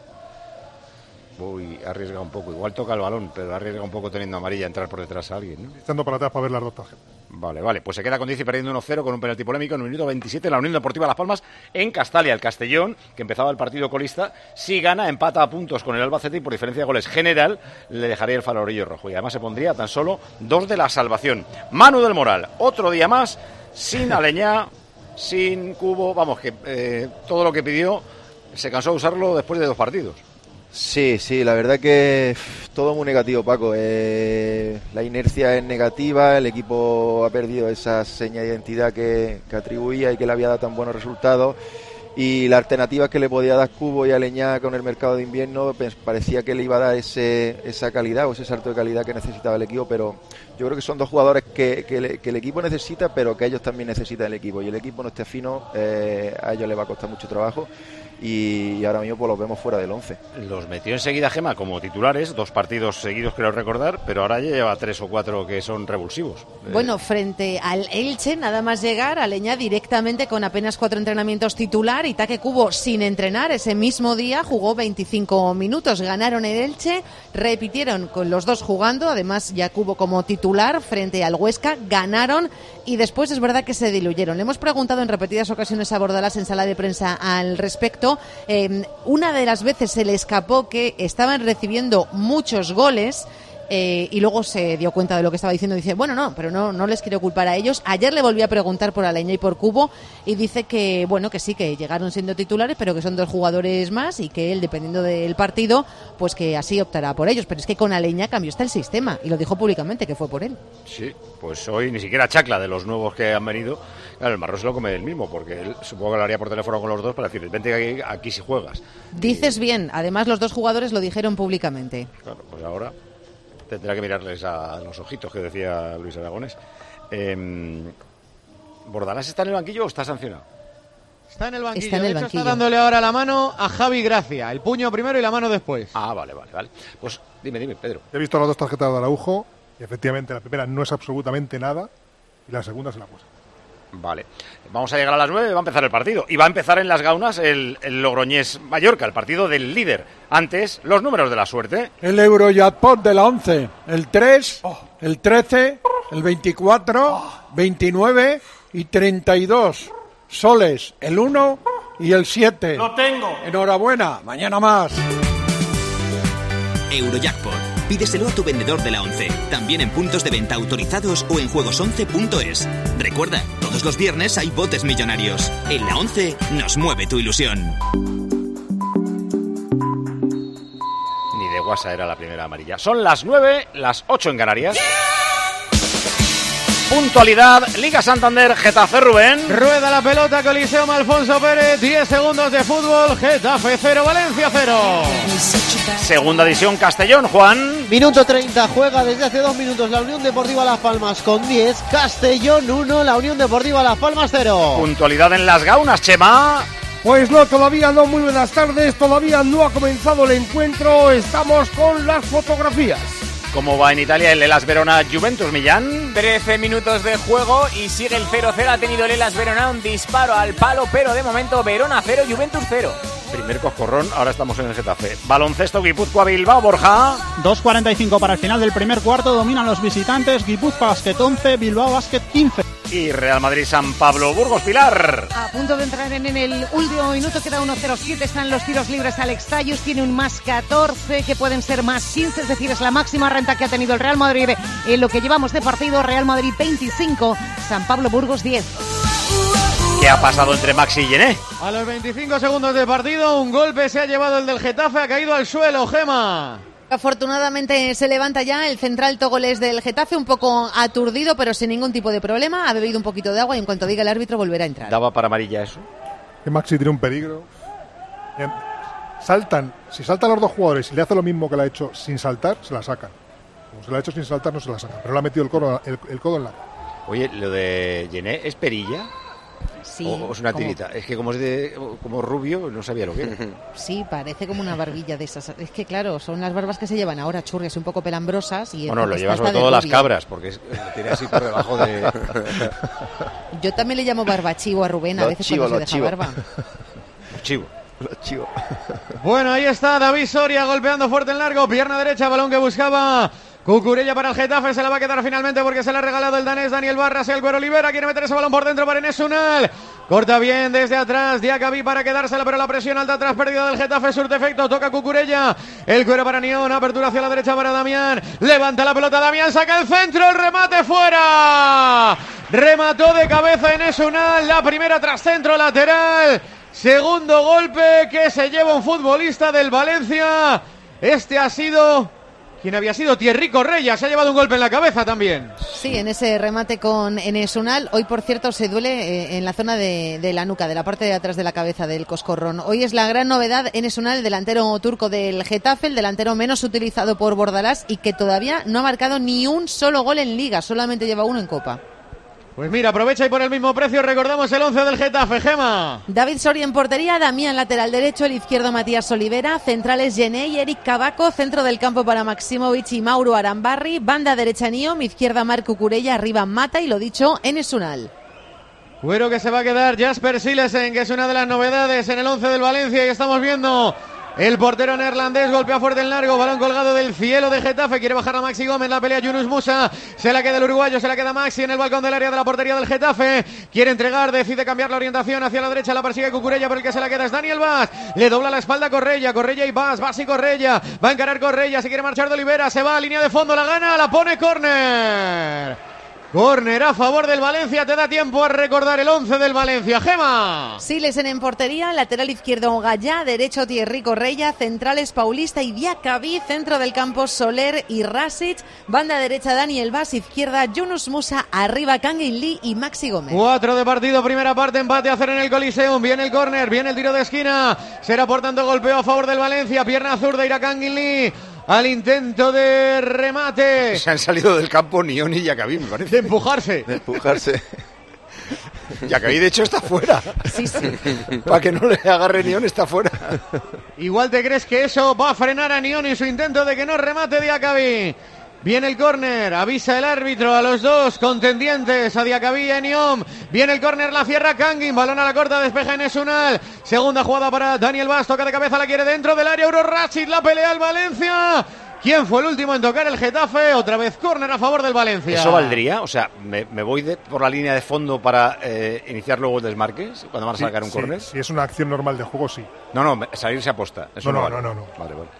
Uy, arriesga un poco. Igual toca el balón, pero arriesga un poco teniendo amarilla entrar por detrás a alguien, ¿no? Estando para atrás para ver las dos tarjetas. Vale, vale. Pues se queda con diez y perdiendo uno cero con un penalti polémico en el minuto veintisiete. La Unión Deportiva Las Palmas en Castalia. El Castellón, que empezaba el partido colista, si gana, empata a puntos con el Albacete y por diferencia de goles general le dejaría el farolillo rojo. Y además se pondría tan solo dos de la salvación. Manu del Moral, otro día más, sin Aleñá, sin Cubo, vamos, que eh, todo lo que pidió se cansó de usarlo después de dos partidos. Sí, sí, la verdad que pff, todo muy negativo, Paco. Eh, la inercia es negativa, el equipo ha perdido esa seña de identidad que, que atribuía y que le había dado tan buenos resultados. Y la alternativa que le podía dar Cubo y Aleñá con el mercado de invierno, pues, parecía que le iba a dar ese, esa calidad o ese salto de calidad que necesitaba el equipo, pero yo creo que son dos jugadores que, que, le, que el equipo necesita, pero que ellos también necesitan el equipo, y el equipo no esté fino, eh, a ellos les va a costar mucho trabajo, y ahora mismo pues los vemos fuera del once. Los metió enseguida Gema como titulares, dos partidos seguidos creo recordar, pero ahora ya lleva tres o cuatro que son revulsivos. Bueno, frente al Elche, nada más llegar, Aleñá directamente con apenas cuatro entrenamientos titular, y Taque Cubo sin entrenar, ese mismo día jugó veinticinco minutos, ganaron el Elche, repitieron con los dos jugando, además ya Cubo como titular frente al Huesca, ganaron y después es verdad que se diluyeron. Le hemos preguntado en repetidas ocasiones a Bordalás en sala de prensa al respecto. Eh, una de las veces se le escapó que estaban recibiendo muchos goles. Eh, y luego se dio cuenta de lo que estaba diciendo y dice, bueno, no, pero no, no les quiero culpar a ellos. Ayer le volví a preguntar por Aleñá y por Cubo y dice que, bueno, que sí, que llegaron siendo titulares, pero que son dos jugadores más y que él, dependiendo del partido, pues que así optará por ellos. Pero es que con Aleñá cambió hasta el sistema y lo dijo públicamente que fue por él. Sí, pues hoy ni siquiera Chacla, de los nuevos que han venido. Claro, el Marrón se lo come él mismo, porque él supongo que lo haría por teléfono con los dos para decir, vente aquí, aquí si juegas. Dices bien, además los dos jugadores lo dijeron públicamente. Claro, pues ahora tendrá que mirarles a los ojitos, que decía Luis Aragonés. Eh, ¿Bordalás está en el banquillo o está sancionado? Está en el banquillo. Está en el de hecho, banquillo. Está dándole ahora la mano a Javi Gracia. El puño primero y la mano después. Ah, vale, vale, vale. Pues dime, dime, Pedro. He visto las dos tarjetas de Araujo y efectivamente la primera no es absolutamente nada y la segunda se la puso. Vale. Vamos a llegar a las nueve y va a empezar el partido. Y va a empezar en Las Gaunas el, el Logroñés-Mallorca, el partido del líder. Antes, los números de la suerte. El Eurojackpot de la once. El tres, el trece, el veinticuatro, veintinueve y treinta y dos. Soles, el uno y el siete. ¡Lo tengo! Enhorabuena, mañana más. Eurojackpot. Pídeselo a tu vendedor de la once. También en puntos de venta autorizados o en juegos once punto es. Recuerda, todos los viernes hay botes millonarios. En la once nos mueve tu ilusión. Ni de guasa era la primera amarilla. Son las nueve, las ocho en Canarias. Puntualidad, Liga Santander, Getafe, Rubén. Rueda la pelota, Coliseum, Alfonso Pérez, diez segundos de fútbol, Getafe cero, Valencia cero. Segunda división, Castellón, Juan. Minuto treinta, juega desde hace dos minutos la Unión Deportiva Las Palmas con diez, Castellón uno, la Unión Deportiva Las Palmas cero. Puntualidad en Las Gaunas, Chema. Pues no, todavía no, muy buenas tardes, todavía no ha comenzado el encuentro, estamos con las fotografías. ¿Cómo va en Italia el Hellas Verona Juventus Millán? trece minutos de juego y sigue el cero cero. Ha tenido el Hellas Verona un disparo al palo, pero de momento Verona cero, Juventus cero. Primer coscorrón, ahora estamos en el Getafe. Baloncesto Guipúzcoa Bilbao, Borja. dos cuarenta y cinco para el final del primer cuarto, dominan los visitantes, Guipúzcoa Basket once, Bilbao Basket quince. Y Real Madrid San Pablo, Burgos Pilar. A punto de entrar en, en el último minuto, queda uno cero siete, están los tiros libres. Alex Tayus tiene un más catorce, que pueden ser más quince, es decir, es la máxima renta que ha tenido el Real Madrid en lo que llevamos de partido. Real Madrid veinticinco, San Pablo Burgos diez. ¿Qué ha pasado entre Maxi y Yené? A los veinticinco segundos de partido, un golpe se ha llevado el del Getafe, ha caído al suelo, Gema. Afortunadamente se levanta ya el central togolés del Getafe, un poco aturdido, pero sin ningún tipo de problema. Ha bebido un poquito de agua y en cuanto diga el árbitro volverá a entrar. ¿Daba para amarilla eso? Que Maxi tiene un peligro. Bien. Saltan, si saltan los dos jugadores y le hace lo mismo que le ha hecho sin saltar, se la sacan. Como se la ha hecho sin saltar, no se la sacan. Pero le ha metido el codo, el, el codo en la cara. Oye, lo de Yené, ¿es perilla? Sí, ¿O, o es una tirita? Es que como es de como rubio, no sabía lo que era. Sí, parece como una barbilla de esas. Es que claro, son las barbas que se llevan ahora, churrias, un poco pelambrosas. Y bueno, lo llevan sobre todo las cabras, porque es, tiene así por debajo de... Yo también le llamo barbachivo a Rubén, a los veces chivo, cuando se deja chivo. barba. Los chivos. Los chivos. Bueno, ahí está David Soria golpeando fuerte en largo, pierna derecha, balón que buscaba Cucurella para el Getafe, se la va a quedar finalmente porque se la ha regalado el danés Daniel Barras. El Cuero Olivera quiere meter ese balón por dentro para Enes Unal. Corta bien desde atrás, Diacabí para quedársela, pero la presión alta atrás perdida del Getafe surte efecto. Toca Cucurella, el Cuero para Nión, apertura hacia la derecha para Damián. Levanta la pelota Damián, saca el centro, el remate fuera. Remató de cabeza Enes Unal, la primera tras centro lateral. Segundo golpe que se lleva un futbolista del Valencia. Este ha sido... ¿Quién había sido? Thierry Correia, se ha llevado un golpe en la cabeza también. Sí, en ese remate con Enes Unal. Hoy, por cierto, se duele eh, en la zona de, de la nuca, de la parte de atrás de la cabeza del coscorrón. Hoy es la gran novedad Enes Unal, el delantero turco del Getafe, el delantero menos utilizado por Bordalás y que todavía no ha marcado ni un solo gol en Liga, solamente lleva uno en Copa. Pues mira, aprovecha y por el mismo precio recordamos el once del Getafe, Gema. David Soria en portería, Damián lateral derecho, el izquierdo Matías Olivera, centrales Yené y Eric Cavaco, centro del campo para Maximovic y Mauro Arambarri, banda derecha Niom, izquierda Marc Cucurella, arriba Mata y lo dicho, Enes Unal. Cuero que se va a quedar Jasper Silesen, que es una de las novedades en el once del Valencia y estamos viendo... El portero neerlandés golpea fuerte en largo, balón colgado del cielo de Getafe, quiere bajar a Maxi Gómez, la pelea Yunus Musa, se la queda el uruguayo, se la queda Maxi en el balcón del área de la portería del Getafe, quiere entregar, decide cambiar la orientación hacia la derecha, la persigue Cucurella, pero el que se la queda es Daniel Vaz, le dobla la espalda a Correia, Correia y Vaz, Vaz y Correia, va a encarar Correia, se quiere marchar de Olivera, se va a línea de fondo, la gana, la pone córner. Córner a favor del Valencia, te da tiempo a recordar el once del Valencia, Gema. Silesen en portería, lateral izquierdo Gallá, derecho Thierry Correia, centrales Paulista y Diacabí, centro del campo Soler y Rasic, banda derecha Daniel Vaz, izquierda Yunus Musa, arriba Kangin Lee y Maxi Gómez. Cuatro de partido, primera parte, empate a cero en el Coliseum, viene el córner, viene el tiro de esquina, será por tanto golpeo a favor del Valencia, pierna zurda, irá Kangin Lee. Al intento de remate. Se han salido del campo Nión y Diacabí, me parece. De empujarse. De empujarse. Diacabí, de hecho, está fuera. Sí, sí. Para que no le agarre Nión, está fuera. Igual te crees que eso va a frenar a Nión en su intento de que no remate Diacabí. Viene el córner, avisa el árbitro a los dos contendientes, a Diacabí y Niom. Viene el córner, la cierra Kangin, balón a la corta, despeja Enes Unal. Segunda jugada para Daniel Vaz, toca de cabeza, la quiere dentro del área, Euro Rashid, la pelea el Valencia. ¿Quién fue el último en tocar el Getafe? Otra vez córner a favor del Valencia. ¿Eso valdría? O sea, ¿me, me voy de, por la línea de fondo para eh, iniciar luego el desmarque cuando van a sacar sí, un córner? Si sí, es una acción normal de juego, sí. No, no, salirse a posta. Eso no, no, no, vale. no, no, no. Vale, vale.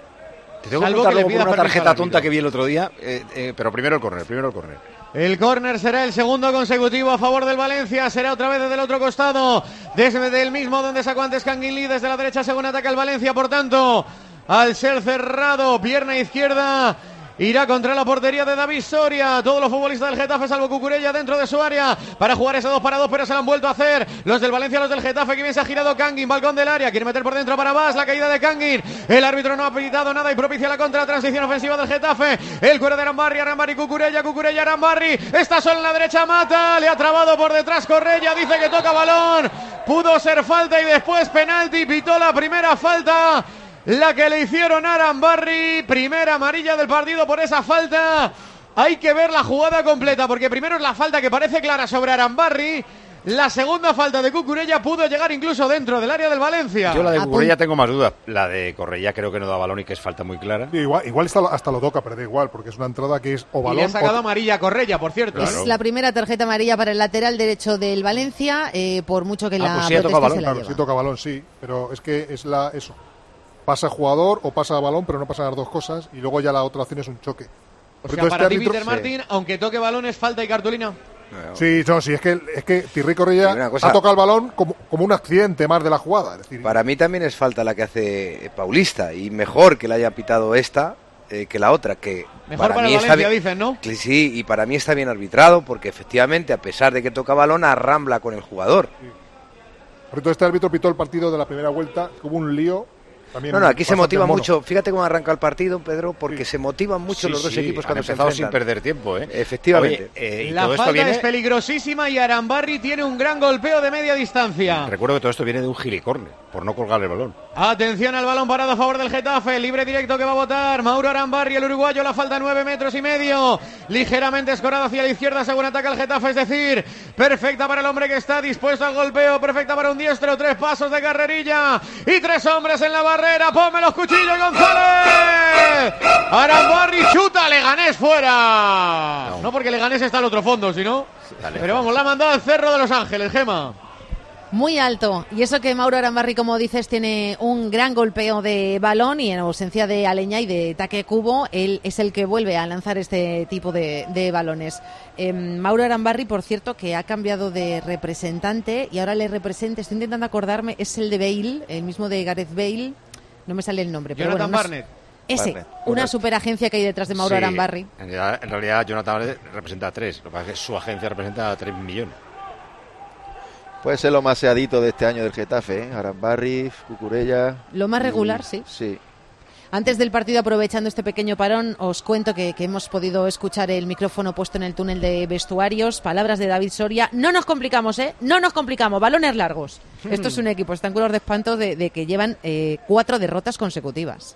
Te tengo que preguntar luego por una tarjeta tonta que vi el otro día, eh, eh, pero primero el córner, primero el córner. El córner será el segundo consecutivo a favor del Valencia, será otra vez desde el otro costado, desde el mismo donde sacó antes Kangin Lee, desde la derecha según ataca el Valencia, por tanto, al ser cerrado, pierna izquierda, irá contra la portería de David Soria. Todos los futbolistas del Getafe, salvo Cucurella, dentro de su área para jugar ese dos para dos, pero se lo han vuelto a hacer los del Valencia, los del Getafe, que bien se ha girado Kangin, balcón del área, quiere meter por dentro para Vaz, la caída de Kangin, el árbitro no ha pitado nada y propicia la contra, transición ofensiva del Getafe, el cuero de Arambarri, Arambarri, Cucurella, Cucurella, Arambarri, está solo en la derecha, Mata, le ha trabado por detrás Correia, dice que toca balón, pudo ser falta y después penalti, pitó la primera falta, la que le hicieron a Arambarri, primera amarilla del partido por esa falta. Hay que ver la jugada completa, porque primero es la falta que parece clara sobre Arambarri, la segunda falta de Cucurella pudo llegar incluso dentro del área del Valencia. Yo la de Cucurella tengo más dudas, la de Correia creo que no da balón y que es falta muy clara. Sí, igual igual hasta, hasta lo toca, pero da igual, porque es una entrada que es o balón. Y le ha sacado o... amarilla a Correia, por cierto. Claro. Es la primera tarjeta amarilla para el lateral derecho del Valencia, eh, por mucho que ah, la pues sí, proteste toca balón, se la claro, lleva. Sí toca balón, sí, pero es que es la eso. Pasa jugador o pasa balón, pero no pasan las dos cosas, y luego ya la otra acción es un choque. O sea, para ti, Peter Martin, sí. Aunque toque balón, es falta y cartulina. Sí, no, sí, es que, es que Thierry Correia cosa, ha tocado el balón como, como un accidente más de la jugada. Es decir, para mí también es falta la que hace Paulista, y mejor que la haya pitado esta eh, que la otra, que mejor para, para mí el Valencia, está bien, dicen, ¿no? Sí, y para mí está bien arbitrado, porque efectivamente, a pesar de que toca balón, arrambla con el jugador. Sí. Por eso este árbitro pitó el partido de la primera vuelta, hubo un lío. También no, no, aquí se motiva mucho. Fíjate cómo arranca el partido, Pedro, porque sí. se motivan mucho sí, los dos sí, equipos cuando se enfrentan. Sin perder tiempo, ¿eh? Efectivamente. Oye, eh, la todo falta esto viene... es peligrosísima y Arambarri tiene un gran golpeo de media distancia. Recuerdo que todo esto viene de un gilicorne, por no colgar el balón. Atención al balón parado a favor del Getafe, libre directo que va a votar Mauro Arambarri, el uruguayo, la falta nueve metros y medio, ligeramente escorado hacia la izquierda según ataca el Getafe, es decir, perfecta para el hombre que está dispuesto al golpeo, perfecta para un diestro, tres pasos de carrerilla y tres hombres en la barrera, ponme los cuchillos, González. Arambarri chuta, Leganés fuera. No, no porque Leganés está al otro fondo, sino. Dale, pero vamos, la ha mandado al Cerro de Los Ángeles, Gema. Muy alto, y eso que Mauro Arambarri, como dices, tiene un gran golpeo de balón y en ausencia de Aleñá y de Taque Cubo, él es el que vuelve a lanzar este tipo de, de balones. Eh, Mauro Arambarri, por cierto, que ha cambiado de representante y ahora le representa, estoy intentando acordarme, es el de Bale, el mismo de Gareth Bale, no me sale el nombre. Jonathan pero bueno, Barnett. Ese, Barnett, una superagencia que hay detrás de Mauro sí, Arambarri. En realidad, en realidad Jonathan Barnett representa a tres, lo que pasa es que su agencia representa a tres millones. Puede ser lo más seadito de este año del Getafe, ¿eh? Arambarri, Cucurella. Lo más regular, y... sí. Sí. Antes del partido, aprovechando este pequeño parón, os cuento que, que hemos podido escuchar el micrófono puesto en el túnel de vestuarios. Palabras de David Soria. No nos complicamos, ¿eh? No nos complicamos. Balones largos. Hmm. Esto es un equipo, está en color de espanto de, de que llevan eh, cuatro derrotas consecutivas.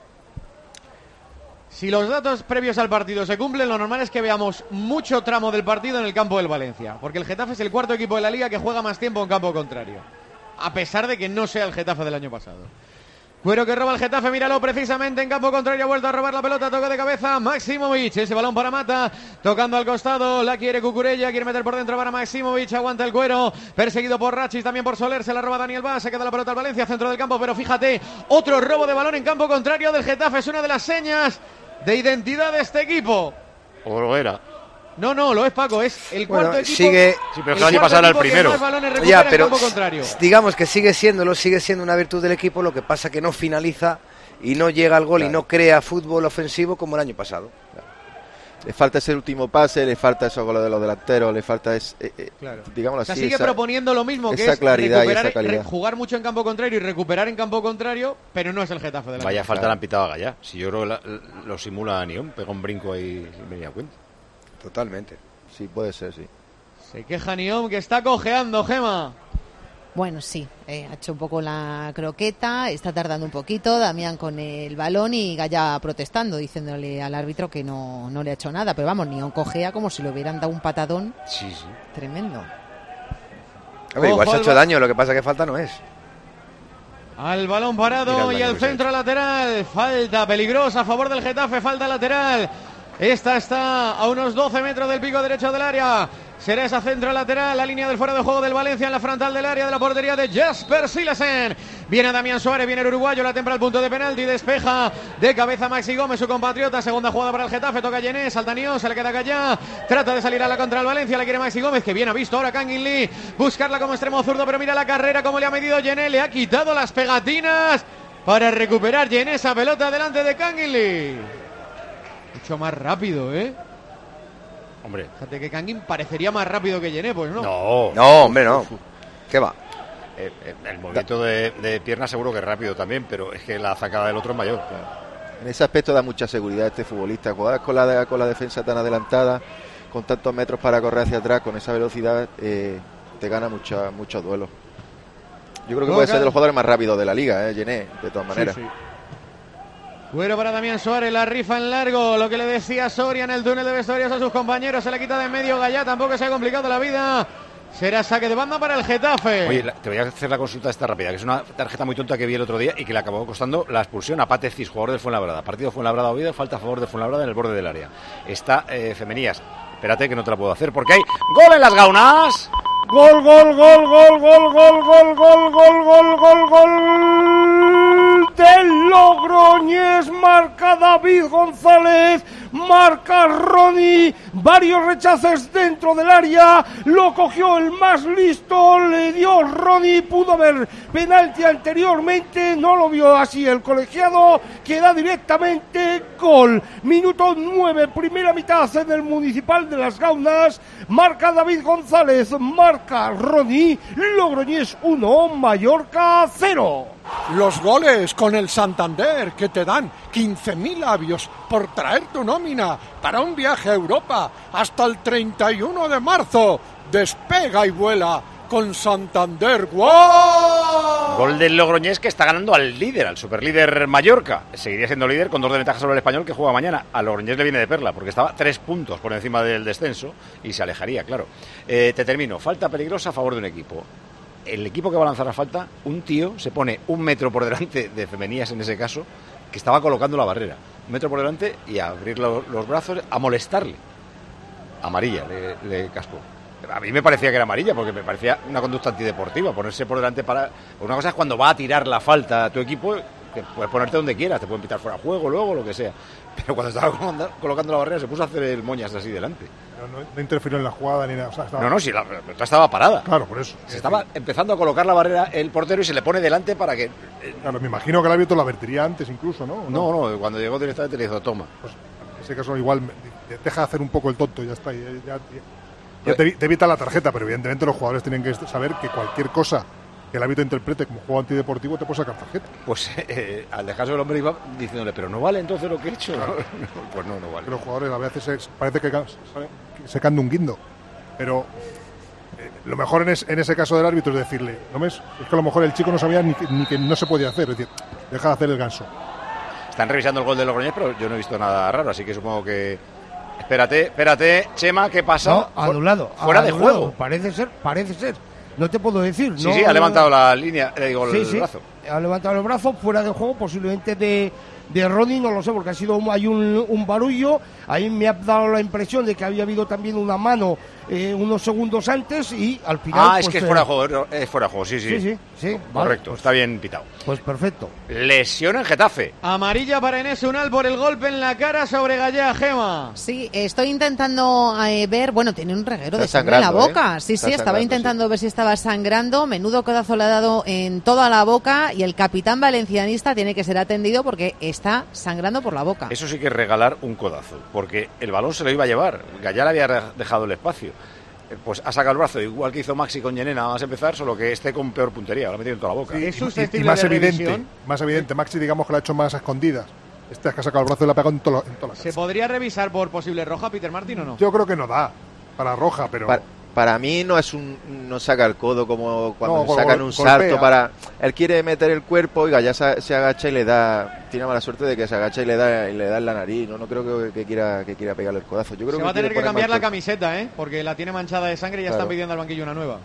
Si los datos previos al partido se cumplen, lo normal es que veamos mucho tramo del partido en el campo del Valencia, porque el Getafe es el cuarto equipo de la Liga que juega más tiempo en campo contrario, a pesar de que no sea el Getafe del año pasado. Cuero que roba el Getafe, míralo precisamente en campo contrario, ha vuelto a robar la pelota, toque de cabeza Maximovic, ese balón para Mata, tocando al costado, la quiere Cucurella, quiere meter por dentro para Maximovic, aguanta el Cuero, perseguido por Rachis, también por Soler, se la roba Daniel Vaz, se queda la pelota al Valencia, centro del campo, pero fíjate, otro robo de balón en campo contrario del Getafe, es una de las señas de identidad de este equipo. O lo era. No, no, lo es Paco, es el cuarto bueno, equipo. Sigue... Sí, pero el, el año pasado era el primero. Ya, pero digamos que sigue siéndolo, sigue siendo una virtud del equipo, lo que pasa que no finaliza y no llega al gol claro. y no crea fútbol ofensivo como el año pasado. Claro. Le falta ese último pase, le falta eso con lo de los delanteros, le falta es, eh, eh, claro. digámoslo o sea, así. sigue esa, proponiendo lo mismo, que esa es claridad recuperar, y esa calidad. jugar mucho en campo contrario y recuperar en campo contrario, pero no es el Getafe de la Vaya casa. falta claro. la han pitado a Gallá. Si yo creo que la, lo simula a Nión, pega un brinco ahí sin venir a cuenta. Totalmente. Sí, puede ser, sí. Se queja Nión que está cojeando, Gema. Bueno, sí, eh, ha hecho un poco la croqueta, está tardando un poquito, Damián con el balón y Gaya protestando, diciéndole al árbitro que no, no le ha hecho nada, pero vamos, ni cojea como si le hubieran dado un patadón. Sí, sí. Tremendo. A ver, igual se ha hecho daño, lo que pasa que falta no es. Al balón parado y al centro lateral, falta peligrosa a favor del Getafe, falta lateral. Esta está a unos doce metros del pico derecho del área. Será esa centro lateral, la línea del fuera de juego del Valencia en la frontal del área de la portería de Jasper Silesen. Viene Damián Suárez, viene el uruguayo, la tempra al punto de penalti, despeja de cabeza Maxi Gómez, su compatriota. Segunda jugada para el Getafe, toca Yené, salta Nión, se le queda Gallá, trata de salir a la contra el Valencia, la quiere Maxi Gómez, que bien ha visto ahora Kangin Lee buscarla como extremo zurdo, pero mira la carrera como le ha medido Yené, le ha quitado las pegatinas para recuperar Yené esa pelota delante de Kangin Lee. Mucho más rápido, ¿eh? Hombre. Fíjate que Kangin parecería más rápido que Yené, pues no. No. No, hombre, no. ¿Qué va? Eh, eh, el movimiento de, de pierna seguro que es rápido también, pero es que la sacada del otro es mayor. En ese aspecto da mucha seguridad este futbolista. Jugar con la, con la defensa tan adelantada, con tantos metros para correr hacia atrás, con esa velocidad, eh, te gana mucha, muchos duelos. Yo creo que puede ser de los jugadores más rápidos de la liga, eh, Yené, de todas maneras. Sí, sí. Bueno, para Damián Suárez, la rifa en largo, lo que le decía Soria en el túnel de vestuarios a sus compañeros, se la quita de en medio Gallá, tampoco se ha complicado la vida, será saque de banda para el Getafe. Oye, la, te voy a hacer la consulta esta rápida, que es una tarjeta muy tonta que vi el otro día y que le acabó costando la expulsión a Pate Cis, jugador del Fuenlabrada, partido Fuenlabrada-Oviedo, falta a favor de Fuenlabrada en el borde del área. Está eh, Femenías, espérate que no te la puedo hacer porque hay gol en las gaunas. Gol, gol, gol, gol, gol, gol, gol, gol, gol, gol, gol, gol del Logroñés, marca David González, marca Ronnie, varios rechaces dentro del área, lo cogió el más listo, le dio Ronnie, pudo haber penalti anteriormente, no lo vio así el colegiado, queda directamente gol. Minuto nueve, primera mitad en el Municipal de Las Gaunas, marca David González, marca Ronnie, Logroñés uno, Mallorca cero. Los goles con el Santander que te dan quince mil avios por traer tu nómina para un viaje a Europa hasta el treinta y uno de marzo. Despega y vuela con Santander. ¡Wow! Gol del Logroñés que está ganando al líder, al superlíder Mallorca. Seguiría siendo líder con dos de ventaja sobre el Español que juega mañana. Al Logroñés le viene de perla porque estaba tres puntos por encima del descenso y se alejaría, claro. Eh, te termino. Falta peligrosa a favor de un equipo. El equipo que va a lanzar la falta, un tío se pone un metro por delante de Femenías en ese caso, que estaba colocando la barrera. Un metro por delante y a abrir los, los brazos, a molestarle. Amarilla le, le cascó. A mí me parecía que era amarilla porque me parecía una conducta antideportiva, ponerse por delante para... Una cosa es cuando va a tirar la falta a tu equipo, que puedes ponerte donde quieras, te pueden pitar fuera de juego luego, lo que sea. Pero cuando estaba colocando la barrera se puso a hacer el moñas así delante. No, no, no interfirió en la jugada ni nada. O sea, estaba... No, no, si la pelota estaba parada. Claro, por eso. Se estaba empezando a colocar la barrera el portero y se le pone delante para que... Claro, me imagino que el árbitro la advertiría antes incluso, ¿no? No, no, no cuando llegó directamente le hizo toma. Pues en ese caso igual deja de hacer un poco el tonto y ya está. Ya, ya, ya te, te evita la tarjeta, pero evidentemente los jugadores tienen que saber que cualquier cosa que el árbitro interprete como juego antideportivo te puede sacar tarjeta. Pues eh, al dejarse el hombre iba diciéndole, pero no vale entonces lo que he hecho. Claro. Pues no, no vale. Los jugadores a veces se, parece que, que se caen de un guindo, pero eh, lo mejor en, es, en ese caso del árbitro es decirle, no ves, es que a lo mejor el chico no sabía ni que, ni que no se podía hacer, es decir, deja de hacer el ganso. Están revisando el gol de Logroñés, pero yo no he visto nada raro, así que supongo que... Espérate, espérate, Chema, ¿qué pasa? No, anulado. Fuera de anulado. juego. Parece ser, parece ser. No te puedo decir. Sí, no, sí, ha levantado la línea, le digo, sí, el sí, brazo. Ha levantado el brazo, fuera de juego, posiblemente de, de Ronnie, no lo sé, porque ha sido hay un, un barullo. Ahí me ha dado la impresión de que había habido también una mano eh, unos segundos antes y al final... Ah, pues, es que es eh, fuera de juego, es fuera de juego, sí, sí. Sí, sí, sí. Correcto, vale, pues, está bien pitado. Pues perfecto. Lesión en Getafe. Amarilla para Enes Unal por el golpe en la cara sobre Gallá, Gema. Sí, estoy intentando eh, ver, bueno, tiene un reguero Está de sangre en la sangrando, boca. ¿eh? Sí, Está sí, estaba sangrando, intentando sí. ver si estaba sangrando. Menudo codazo le ha dado en toda la boca y el capitán valencianista tiene que ser atendido porque está sangrando por la boca. Eso sí que es regalar un codazo, porque el balón se lo iba a llevar. Gallá le había dejado el espacio. Pues ha sacado el brazo, igual que hizo Maxi con Yené nada más empezar, solo que este con peor puntería, lo ha metido en toda la boca. Sí, ¿Es y, susceptible y más de evidente, revisión? más evidente. Maxi, digamos que lo ha hecho más a escondidas. Este es que ha sacado el brazo y le ha pegado en toda, en toda la ¿Se cabeza. podría revisar por posible roja, Peter Martín, o no? Yo creo que no da para roja, pero... Para, para mí no es un no saca el codo como cuando No, sacan gol- un salto golpea. para él quiere meter el cuerpo, oiga, ya se, se agacha y le da, tiene mala suerte de que se agacha y le da y le da en la nariz. No no creo que, que quiera que quiera pegarle el codazo. Yo creo Se que va a tener quiere que poner cambiar más la camiseta, ¿eh? Porque la tiene manchada de sangre y ya Claro. están pidiendo al banquillo una nueva.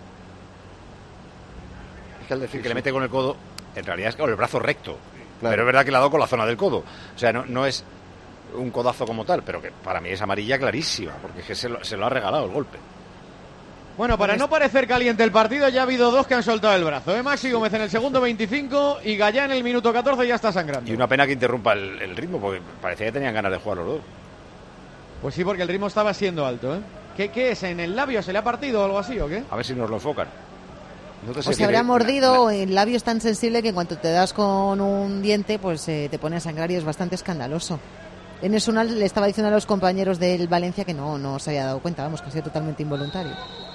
Es que al decir que le mete con el codo, en realidad es con el brazo recto. Claro. Pero es verdad que le ha dado con la zona del codo. O sea, no, no es un codazo como tal, pero que para mí es amarilla clarísima, porque es que se lo, se lo ha regalado el golpe. Bueno, para no parecer caliente el partido, ya ha habido dos que han soltado el brazo. ¿eh? Maxi Gómez en el segundo veinticinco y Gallá en el minuto catorce ya está sangrando. Y una pena que interrumpa el, el ritmo, porque parecía que tenían ganas de jugar los dos. Pues sí, porque el ritmo estaba siendo alto. ¿eh? ¿Qué, ¿Qué es? ¿En el labio se le ha partido o algo así o qué? A ver si nos lo enfocan. No te O sé se habrá qué- mordido, el labio es tan sensible que en cuanto te das con un diente, pues eh, te pone a sangrar y es bastante escandaloso. Enes Unal le estaba diciendo a los compañeros del Valencia que no, no se había dado cuenta, vamos, que ha sido totalmente involuntario.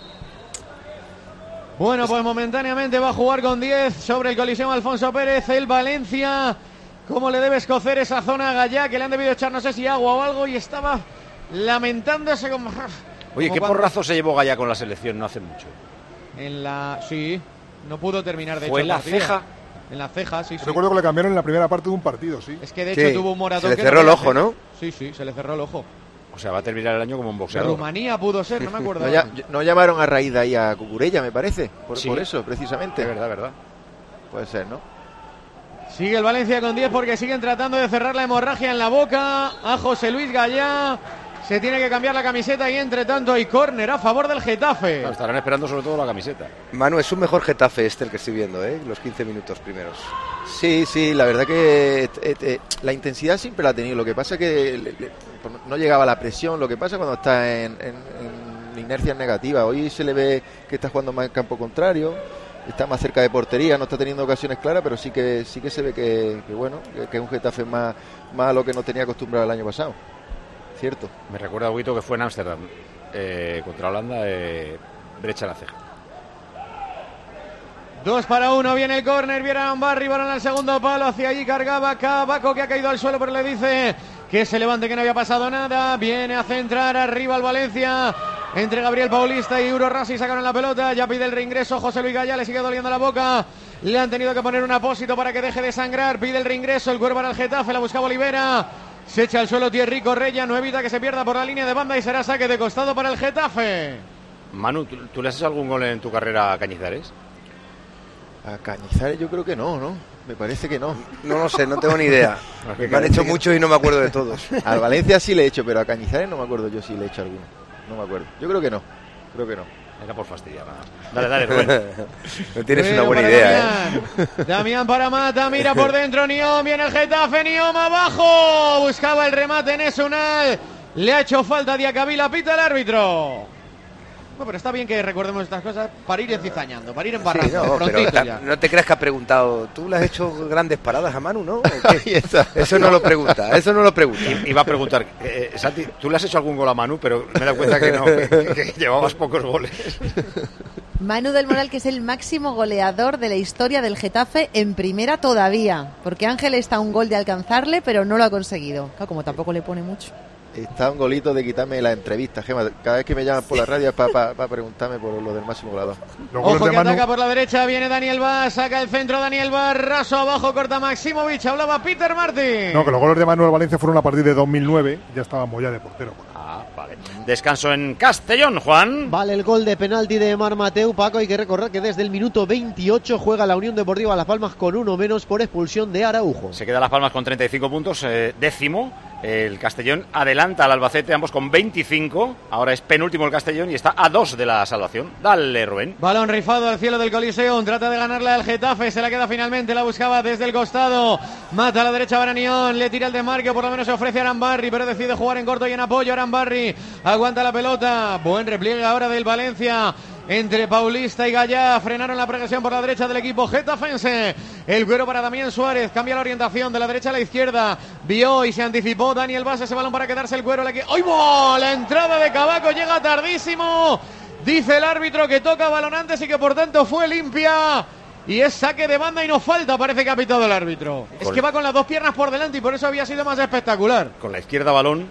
Bueno, pues momentáneamente va a jugar con diez sobre el Coliseo Alfonso Pérez, el Valencia. ¿Cómo le debe escocer esa zona a Gallá? Que le han debido echar no sé si agua o algo y estaba lamentándose como... Oye, como ¿qué cuando- porrazo se llevó Gallá con la selección no hace mucho? En la... Sí, no pudo terminar de ¿Fue hecho en la el partido. ceja? En la ceja, sí, sí. Recuerdo que le cambiaron en la primera parte de un partido, sí. Es que de hecho Sí, tuvo un moratón se le que cerró el podía ojo, hacer. ¿no? Sí, sí, se le cerró el ojo. O sea, va a terminar el año como un De boxeador. Rumanía pudo ser, no me acuerdo. No, ya- no llamaron a raíz de ahí a Cucurella, me parece. Por, Sí. por eso, precisamente. De verdad, verdad. Puede ser, ¿no? Sigue el Valencia con diez porque siguen tratando de cerrar la hemorragia en la boca a José Luis Gallá. Se tiene que cambiar la camiseta y entre tanto hay córner a favor del Getafe. Claro, estarán esperando sobre todo la camiseta. Manu, es un mejor Getafe este el que estoy viendo, ¿eh? Los quince minutos primeros. Sí, sí, la verdad que eh, eh, la intensidad siempre la ha tenido. Lo que pasa es que le- le- no llegaba la presión. Lo que pasa cuando está en, en, en inercias negativas. Hoy se le ve que está jugando más en campo contrario, está más cerca de portería, no está teniendo ocasiones claras, pero sí que sí que se ve que, que bueno, que, que es un Getafe más, más a lo que nos tenía acostumbrado el año pasado. Cierto. Me recuerda a Huito que fue en Ámsterdam eh, contra Holanda, eh, brecha en la ceja. Dos para uno, viene el córner, viene Arambarri, balón al segundo palo, hacia allí cargaba Cabaco que ha caído al suelo, pero le dice que se levante, que no había pasado nada. Viene a centrar arriba el Valencia, entre Gabriel Paulista y Uro Rasi sacaron la pelota, ya pide el reingreso José Luis Gallá, le sigue doliendo la boca, le han tenido que poner un apósito para que deje de sangrar, pide el reingreso, el cuerpo para el Getafe, la buscaba Olivera, se echa al suelo Thierry Correia, no evita que se pierda por la línea de banda y será saque de costado para el Getafe. Manu, ¿tú, tú le has hecho algún gol en tu carrera a Cañizares? A Cañizares yo creo que no, ¿no? Me parece que no. No lo sé, no tengo ni idea. Me han hecho muchos y no me acuerdo de todos. Al Valencia sí le he hecho, pero a Cañizares no me acuerdo yo si le he hecho alguno. No me acuerdo. Yo creo que no. Creo que no. Era por fastidiar. nada más. Dale, dale, Rubén. No tienes Bueno, una buena para idea, Damián. ¿eh? Damián para Mata, mira por dentro Niom, viene el Getafe, Niom abajo, buscaba el remate Nesunal, le ha hecho falta Diacabila, pita el árbitro. Bueno, pero está bien que recordemos estas cosas para ir encizañando, para ir embarrando, Sí, no, pero prontito ta- ya. no te creas que ha preguntado, ¿tú le has hecho grandes paradas a Manu, no? ¿O qué? Eso no lo pregunta, eso no lo pregunta. I- Iba a preguntar, eh, eh, Santi, tú le has hecho algún gol a Manu, pero me he dado cuenta que no, que, que llevabas pocos goles. Manu del Moral, que es el máximo goleador de la historia del Getafe en primera todavía, porque Ángel está a un gol de alcanzarle, pero no lo ha conseguido. Claro, como tampoco le pone mucho. Está un golito de quitarme la entrevista, Gemma. Cada vez que me llaman por la radio es para pa, pa preguntarme por lo del máximo goleador. Ojo que ataca por la derecha, viene Daniel Vaz, saca el centro Daniel Vaz, raso abajo, corta Maximovic, hablaba Peter Martin. No, que los goles de Manuel Valencia fueron a partir de dos mil nueve, ya estábamos ya de portero. Ah, vale. Descanso en Castellón, Juan. Vale el gol de penalti de Mar Mateu, Paco. Hay que recordar que desde el minuto veintiocho juega la Unión Deportiva Las Palmas con uno menos por expulsión de Araujo. Se queda Las Palmas con treinta y cinco puntos, eh, décimo. El Castellón adelanta al Albacete, ambos con veinticinco. Ahora es penúltimo el Castellón y está a dos de la salvación. Dale, Rubén. Balón rifado al cielo del Coliseo, trata de ganarle al Getafe, se la queda finalmente, la buscaba desde el costado, mata a la derecha Baranión, le tira el desmarque, por lo menos se ofrece a Arambarri, pero decide jugar en corto y en apoyo. Arambarri aguanta la pelota, buen repliegue ahora del Valencia, entre Paulista y Gallá, frenaron la progresión por la derecha del equipo getafense, el cuero para Damián Suárez, cambia la orientación de la derecha a la izquierda, vio y se anticipó Daniel Vaz ese balón para quedarse el cuero, ¡ay, ¡oh! La entrada de Cabaco llega tardísimo, dice el árbitro que toca balón antes y que por tanto fue limpia. Y es saque de banda y no falta, parece que ha pitado el árbitro. Es Con- que va con las dos piernas por delante y por eso había sido más espectacular. Con la izquierda balón,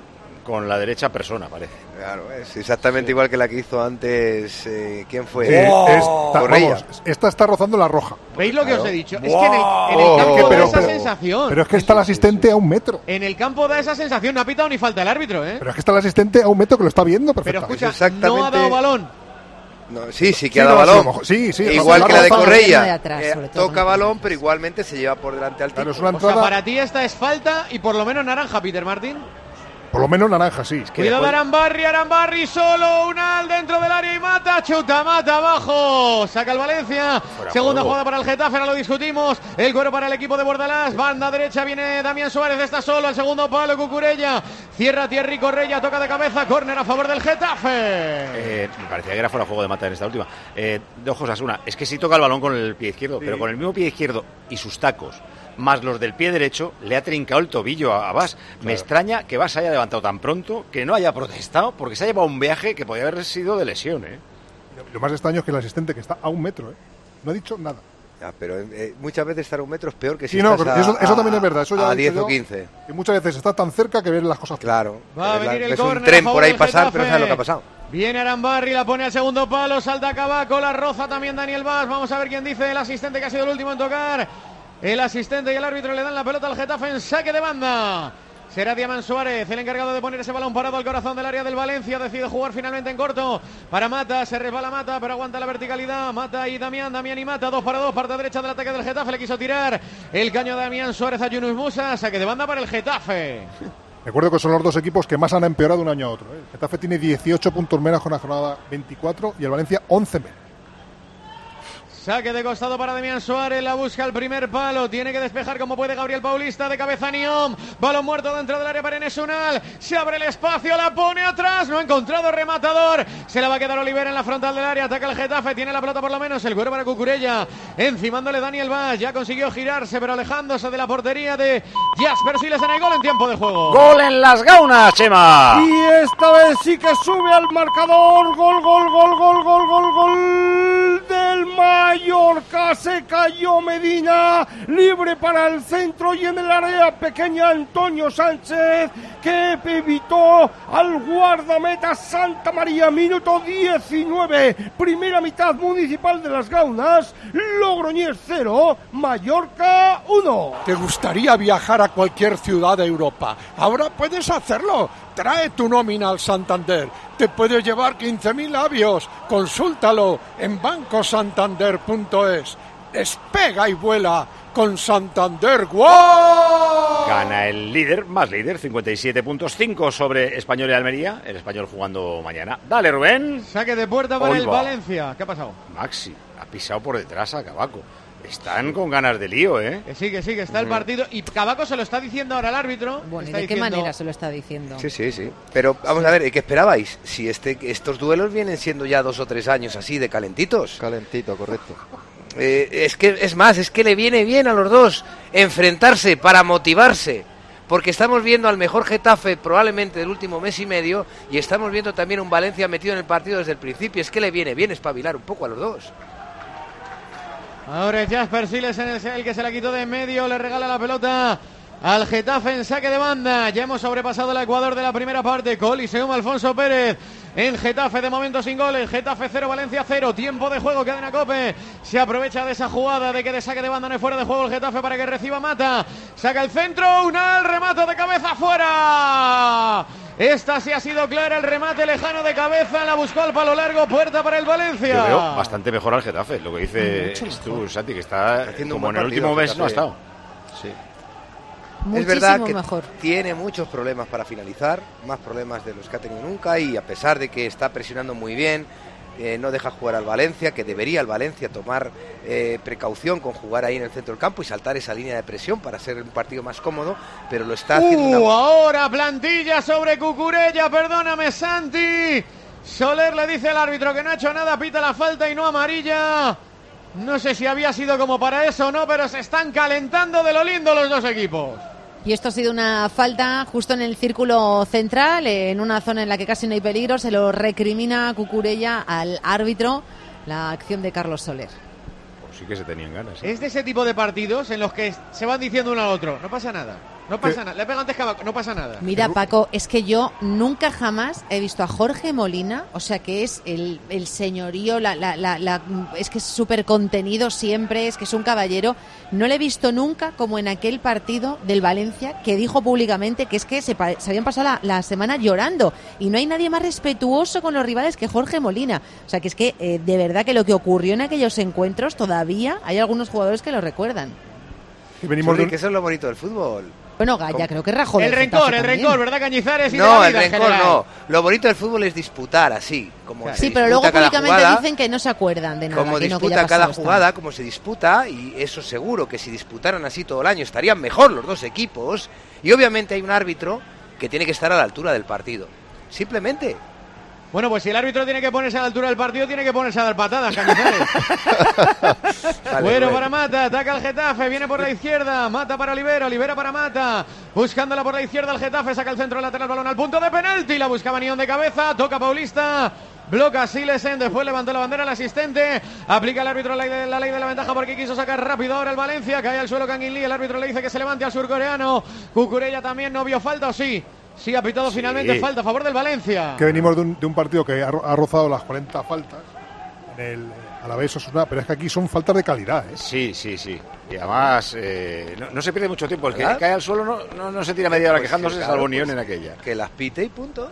con la derecha persona, parece. Claro, es exactamente sí. igual que la que hizo antes. Eh, ¿Quién fue? Sí, oh, esta, vamos, esta está rozando la roja. ¿Veis lo que claro. os he dicho? Es que en el, en el campo oh, pero, da esa pero, sensación. Pero es que está el asistente a un metro. En el campo da esa sensación, no ha pitado ni falta el árbitro, ¿eh? Pero es que está el asistente a un metro que lo está viendo perfectamente. Pero escucha, exactamente... no ha dado balón. No, sí, sí que sí, ha dado no, balón. Sí, sí, igual que la de Correia. De atrás, eh, toca balón, pero igualmente se lleva por delante al tipo. Claro, es una entrada... O sea, para ti esta es falta y por lo menos naranja, Peter Martín. Por lo menos naranja, sí. Es que Cuidado después... Arambarri, Arambarri solo, Unal dentro del área y mata, chuta, mata abajo. Saca el Valencia. Fuera Segunda juego. Jugada para el Getafe, ahora lo discutimos. El cuero para el equipo de Bordalás. Banda derecha viene Damián Suárez, está solo. Al segundo palo, Cucurella. Cierra Thierry Correia, toca de cabeza. Córner a favor del Getafe. Eh, me parecía que era fuera juego de mata en esta última. Eh, de ojos a una. Es que sí toca el balón con el pie izquierdo, sí. pero con el mismo pie izquierdo y sus tacos, más los del pie derecho, le ha trincado el tobillo a Bas. Claro. Me extraña que Bas haya levantado tan pronto, que no haya protestado, porque se ha llevado un viaje que podía haber sido de lesión, ¿eh? Lo más extraño es que el asistente, que está a un metro, ¿eh? No ha dicho nada. Ya, pero eh, muchas veces estar a un metro es peor que si sí, no, estás a, eso, eso también es verdad. Eso ya a diez o quince. Y muchas veces estás tan cerca que ves las cosas. Claro. Va a venir la, el ves córner un tren por ahí pasar, pero no sabes lo que ha pasado. Viene Arambarri, la pone al segundo palo, salta Cavaco, la roza también Daniel Bas. Vamos a ver quién dice el asistente que ha sido el último en tocar. El asistente y el árbitro le dan la pelota al Getafe en saque de banda. Será Damián Suárez el encargado de poner ese balón parado al corazón del área del Valencia. Decide jugar finalmente en corto para Mata. Se resbala Mata, pero aguanta la verticalidad. Mata y Damián, Damián y Mata. Dos para dos, parte derecha del ataque del Getafe. Le quiso tirar el caño de Damián Suárez a Yunus Musa. Saque de banda para el Getafe. Recuerdo que son los dos equipos que más han empeorado un año a otro. El Getafe tiene dieciocho puntos menos con la jornada veinticuatro y el Valencia once menos. Saque de costado para Damián Suárez, la busca el primer palo, tiene que despejar como puede Gabriel Paulista, de cabeza Niom, balón muerto dentro del área para Enes Unal, se abre el espacio, la pone atrás, no ha encontrado rematador, se la va a quedar Oliver en la frontal del área, ataca el Getafe, tiene la pelota por lo menos, el cuero para Cucurella, encimándole Daniel Bas, ya consiguió girarse, pero alejándose de la portería de Jasper Siles en el gol en tiempo de juego. ¡Gol en las gaunas, Chema! Y esta vez sí que sube al marcador, gol, gol, gol, gol, gol, gol, gol del Mallorca, se cayó Medina, libre para el centro y en el área pequeña Antonio Sánchez, que evitó al guardameta Santa María. Minuto diecinueve, primera mitad municipal de las Gaunas, Logroñés cero, Mallorca uno. ¿Te gustaría viajar a cualquier ciudad de Europa? Ahora puedes hacerlo. Trae tu nómina al Santander. Te puedes llevar quince mil avios. Consúltalo en banco santander punto es. Despega y vuela con Santander. ¡Wow! Gana el líder, más líder, cincuenta y siete puntos, cinco sobre Español y Almería. El Español jugando mañana. Dale, Rubén. Saque de puerta para Olva. el Valencia. ¿Qué ha pasado? Maxi ha pisado por detrás a Cavaco. Están con ganas de lío, ¿eh? Que sí, que sí, que está el partido. Y Cavaco se lo está diciendo ahora al árbitro. Bueno, ¿y de diciendo... qué manera se lo está diciendo? Sí, sí, sí. Pero vamos a ver, ¿qué esperabais? Si este, estos duelos vienen siendo ya dos o tres años así de calentitos. Calentito, correcto. Eh, es que, es más, es que le viene bien a los dos enfrentarse para motivarse. Porque estamos viendo al mejor Getafe probablemente del último mes y medio y estamos viendo también un Valencia metido en el partido desde el principio. Es que le viene bien espabilar un poco a los dos. Ahora es Jasper Siles en el, el que se la quitó de en medio, le regala la pelota al Getafe en saque de banda. Ya hemos sobrepasado el Ecuador de la primera parte. Coliseum Alfonso Pérez en Getafe, de momento sin goles. Getafe cero, Valencia cero. Tiempo de juego, Cadena COPE se aprovecha de esa jugada de que de saque de banda no es fuera de juego el Getafe para que reciba Mata. Saca el centro, Unal, remate de cabeza fuera. Esta sí ha sido clara, el remate lejano de cabeza, la buscó al palo largo, puerta para el Valencia. Yo veo bastante mejor al Getafe, lo que dice tú, Santi, que está haciendo como en el último mes no ha estado. Sí. Muchísimo es verdad que mejor. Tiene muchos problemas para finalizar, más problemas de los que ha tenido nunca, y a pesar de que está presionando muy bien, eh, no deja jugar al Valencia, que debería el Valencia tomar eh, precaución con jugar ahí en el centro del campo y saltar esa línea de presión para hacer un partido más cómodo, pero lo está haciendo. Uh, una... ahora plantilla sobre Cucurella, perdóname Santi. Soler le dice al árbitro que no ha hecho nada, pita la falta y no amarilla. No sé si había sido como para eso o no, pero se están calentando de lo lindo los dos equipos. Y esto ha sido una falta justo en el círculo central, en una zona en la que casi no hay peligro. Se lo recrimina Cucurella al árbitro la acción de Carlos Soler. Pues sí que se tenían ganas. ¿eh? Es de ese tipo de partidos en los que se van diciendo uno al otro, no pasa nada. No pasa nada, le pega antes Cavaco, no pasa nada. Mira, Paco, es que yo nunca jamás he visto a Jorge Molina, o sea, que es el, el señorío, la, la, la, la, es que es súper contenido siempre, es que es un caballero. No le he visto nunca como en aquel partido del Valencia que dijo públicamente que es que se, se habían pasado la, la semana llorando y no hay nadie más respetuoso con los rivales que Jorge Molina. O sea, que es que eh, de verdad que lo que ocurrió en aquellos encuentros todavía hay algunos jugadores que lo recuerdan. Y venimos de un... que eso es lo bonito del fútbol. Bueno, Gaya, creo que rajó el rencor, el rencor, ¿verdad, Cañizares? Y no, de el rencor general. No. Lo bonito del fútbol es disputar así. Como sí, pero luego públicamente jugada, dicen que no se acuerdan de nada. Como que disputa no, que cada jugada, está. Como se disputa, y eso seguro que si disputaran así todo el año estarían mejor los dos equipos. Y obviamente hay un árbitro que tiene que estar a la altura del partido. Simplemente. Bueno, pues si el árbitro tiene que ponerse a la altura del partido, tiene que ponerse a dar patadas, Cañizares. Vale, bueno, para Mata, ataca el Getafe, viene por la izquierda, Mata para Olivera, Olivera para Mata, buscándola por la izquierda el Getafe, saca el centro lateral, balón al punto de penalti, la buscaba Nión de cabeza, toca Paulista, bloca Silesen, después levantó la bandera el asistente, aplica el árbitro la ley, de, la ley de la ventaja porque quiso sacar rápido ahora el Valencia, cae al suelo Kangin Lee, el árbitro le dice que se levante al surcoreano, Cucurella también, no vio falta, ¿o sí? Sí, ha pitado sí. Finalmente falta a favor del Valencia. Que venimos de un, de un partido que ha, ha rozado las cuarenta faltas en el Alavés Osasuna, pero es que aquí son faltas de calidad, ¿eh? Sí, sí, sí. Y además eh, no, no se pierde mucho tiempo. El que ¿verdad? Cae al suelo no, no, no se tira media hora pues quejándose, claro, salvo Nión pues, en aquella. Que las pite y punto.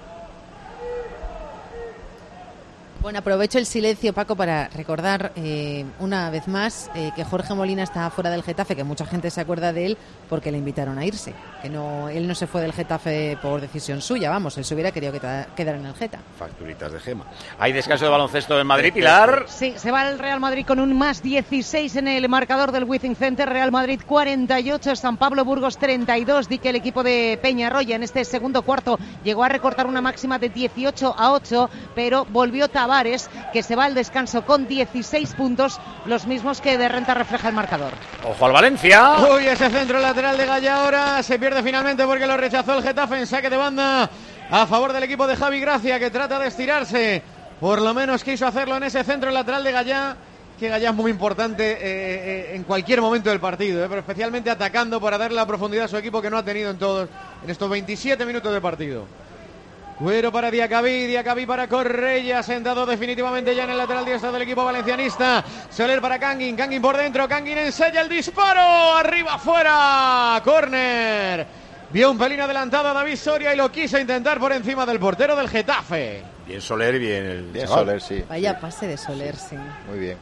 Bueno, aprovecho el silencio, Paco, para recordar eh, una vez más eh, que Jorge Molina está fuera del Getafe, que mucha gente se acuerda de él porque le invitaron a irse. Que no, él no se fue del Getafe por decisión suya, vamos, él se hubiera querido quedar en el Geta. Facturitas de Gema. Hay descanso de baloncesto en Madrid, Pilar. Sí, se va el Real Madrid con un más dieciséis en el marcador del Wizzing Center. Real Madrid cuarenta y ocho, San Pablo Burgos treinta y dos. Di que el equipo de Peñarroya en este segundo cuarto llegó a recortar una máxima de dieciocho a ocho, pero volvió Tavares, que se va al descanso con dieciséis puntos, los mismos que de Renta refleja el marcador. ¡Ojo al Valencia! Uy, ese centro lateral de Gaya ahora se pierde finalmente porque lo rechazó el Getafe en saque de banda a favor del equipo de Javi Gracia, que trata de estirarse. Por lo menos quiso hacerlo en ese centro lateral de Gaya, que Gaya es muy importante eh, eh, en cualquier momento del partido, eh, pero especialmente atacando para darle la profundidad a su equipo que no ha tenido en todos en estos veintisiete minutos de partido. Güero para Diacabí, Diacabí para Correia, sentado definitivamente ya en el lateral diestro del equipo valencianista. Soler para Kangin, Kangin por dentro, Kangin ensaya el disparo, arriba, fuera, córner. Vio un pelín adelantado a David Soria y lo quiso intentar por encima del portero del Getafe. Bien Soler, bien el bien Soler, sí. Vaya sí. pase de Soler, sí. Muy bien.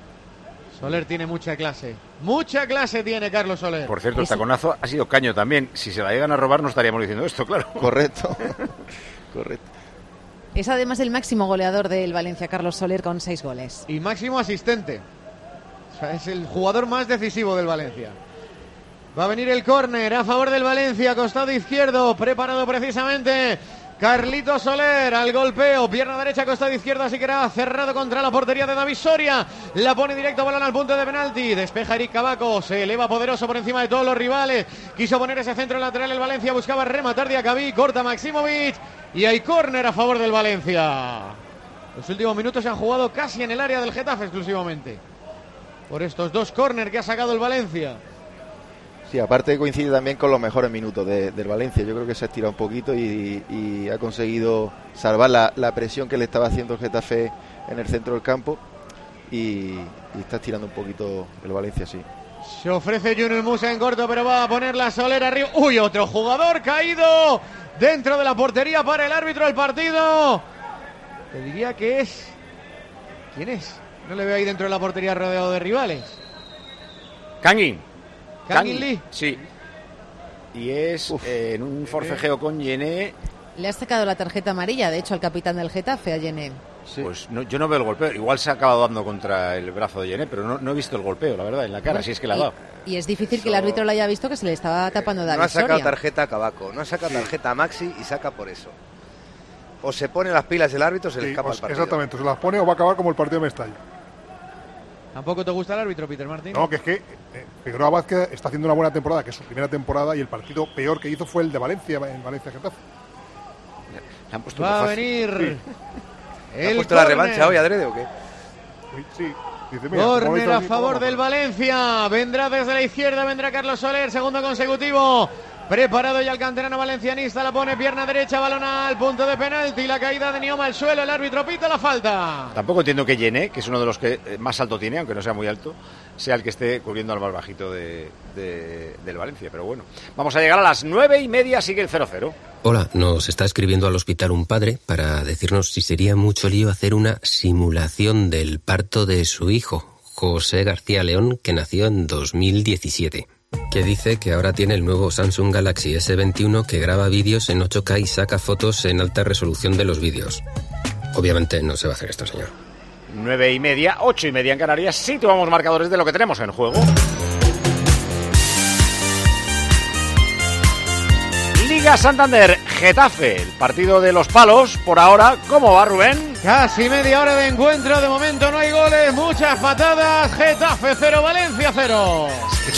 Soler tiene mucha clase. Mucha clase tiene Carlos Soler. Por cierto, el taconazo ha sido caño también. Si se la llegan a robar no estaríamos diciendo esto, claro. Correcto. Correcto. Es además el máximo goleador del Valencia, Carlos Soler, con seis goles. Y máximo asistente. O sea, es el jugador más decisivo del Valencia. Va a venir el córner a favor del Valencia, costado izquierdo, preparado precisamente Carlito Soler al golpeo, pierna derecha, costado izquierdo, así que era cerrado contra la portería de David Soria. La pone directo, balón al punto de penalti. Despeja Eric Cavaco, se eleva poderoso por encima de todos los rivales. Quiso poner ese centro lateral el Valencia, buscaba rematar Diacabí, corta Maximovic y hay córner a favor del Valencia. Los últimos minutos se han jugado casi en el área del Getafe exclusivamente por estos dos córner que ha sacado el Valencia. Sí, aparte coincide también con los mejores minutos de, del Valencia. Yo creo que se ha estirado un poquito y, y ha conseguido salvar la, la presión que le estaba haciendo el Getafe en el centro del campo y, y está estirando un poquito el Valencia, sí. Se ofrece Junior Musa en corto, pero va a poner la Solera arriba. ¡Uy, otro jugador caído dentro de la portería para el árbitro del partido! Te diría que es... ¿Quién es? No le veo ahí dentro de la portería rodeado de rivales. Kangin. Kangin Lee. Sí. Y es eh, en un forcejeo con Yené. Le ha sacado la tarjeta amarilla, de hecho, al capitán del Getafe, a Yené. Sí. Pues no, yo no veo el golpeo. Igual se ha acabado dando contra el brazo de Yené, pero no, no he visto el golpeo, la verdad, en la cara, si es que la ha dado. Y, y es difícil que el árbitro lo haya visto, que se le estaba tapando David No ha sacado Soria. tarjeta a Cavaco, no ha sacado tarjeta a Maxi y saca por eso. O se pone las pilas el árbitro o se sí, le escapa pues el partido. Exactamente, se las pone o va a acabar como el partido de Mestalla. ¿Tampoco te gusta el árbitro, Peter Martín? No, que es que eh, Figueroa Vázquez está haciendo una buena temporada, que es su primera temporada, y el partido peor que hizo fue el de Valencia, en Valencia-Getafe. Va a venir el ¿Ha puesto la revancha hoy, adrede o qué? Sí. Dice, córner a favor del Valencia. Vendrá desde la izquierda, vendrá Carlos Soler, segundo consecutivo Preparado ya el canterano valencianista, la pone pierna derecha, balón al punto de penalti, la caída de Nioma al suelo, el árbitro pita la falta. Tampoco entiendo que Yené, que es uno de los que más alto tiene, aunque no sea muy alto, sea el que esté cubriendo al más bajito de, de, del Valencia, pero bueno. Vamos a llegar a las nueve y media, sigue el cero cero. Hola, nos está escribiendo al hospital un padre para decirnos si sería mucho lío hacer una simulación del parto de su hijo, José García León, que nació en dos mil diecisiete. Que dice que ahora tiene el nuevo Samsung Galaxy ese veintiuno que graba vídeos en ocho K y saca fotos en alta resolución de los vídeos. Obviamente no se va a hacer esto, señor. Nueve y media, ocho y media en Canarias. Situamos marcadores de lo que tenemos en juego. Liga Santander, Getafe, el partido de los palos. Por ahora, ¿cómo va, Rubén? Casi media hora de encuentro, de momento no hay goles, muchas patadas. Getafe cero, Valencia cero.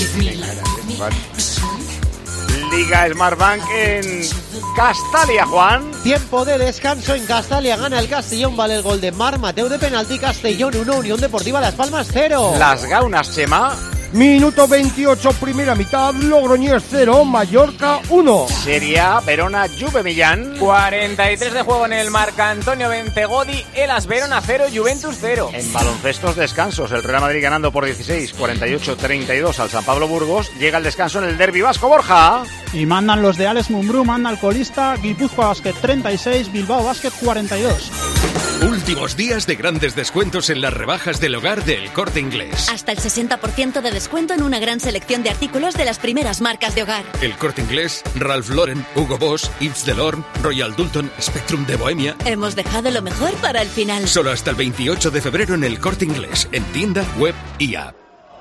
Liga Smartbank en Castalia, Juan. Tiempo de descanso en Castalia, gana el Castellón, vale el gol de Mar Mateu de penalti. Castellón uno, Unión Deportiva Las Palmas cero. Las Gaunas, Chema. Minuto veintiocho, primera mitad, Logroñés cero, Mallorca uno. Serie A, Verona, Juve Millán. cuarenta y tres de juego en el Marca Antonio Bentegodi, Elas Verona cero, Juventus cero. En baloncestos descansos, el Real Madrid ganando por dieciséis, cuarenta y ocho treinta y dos al San Pablo Burgos. Llega el descanso en el derbi vasco, Borja. Y mandan los de Alex Mumbrú, manda el colista, Guipúzcoa Basket treinta y seis, Bilbao Basket cuarenta y dos. Últimos días de grandes descuentos en las rebajas del hogar de El Corte Inglés. Hasta el sesenta por ciento de descuento en una gran selección de artículos de las primeras marcas de hogar. El Corte Inglés, Ralph Lauren, Hugo Boss, Yves Saint Laurent, Royal Doulton, Spectrum de Bohemia. Hemos dejado lo mejor para el final. Solo hasta el veintiocho de febrero en El Corte Inglés, en tienda, web y app.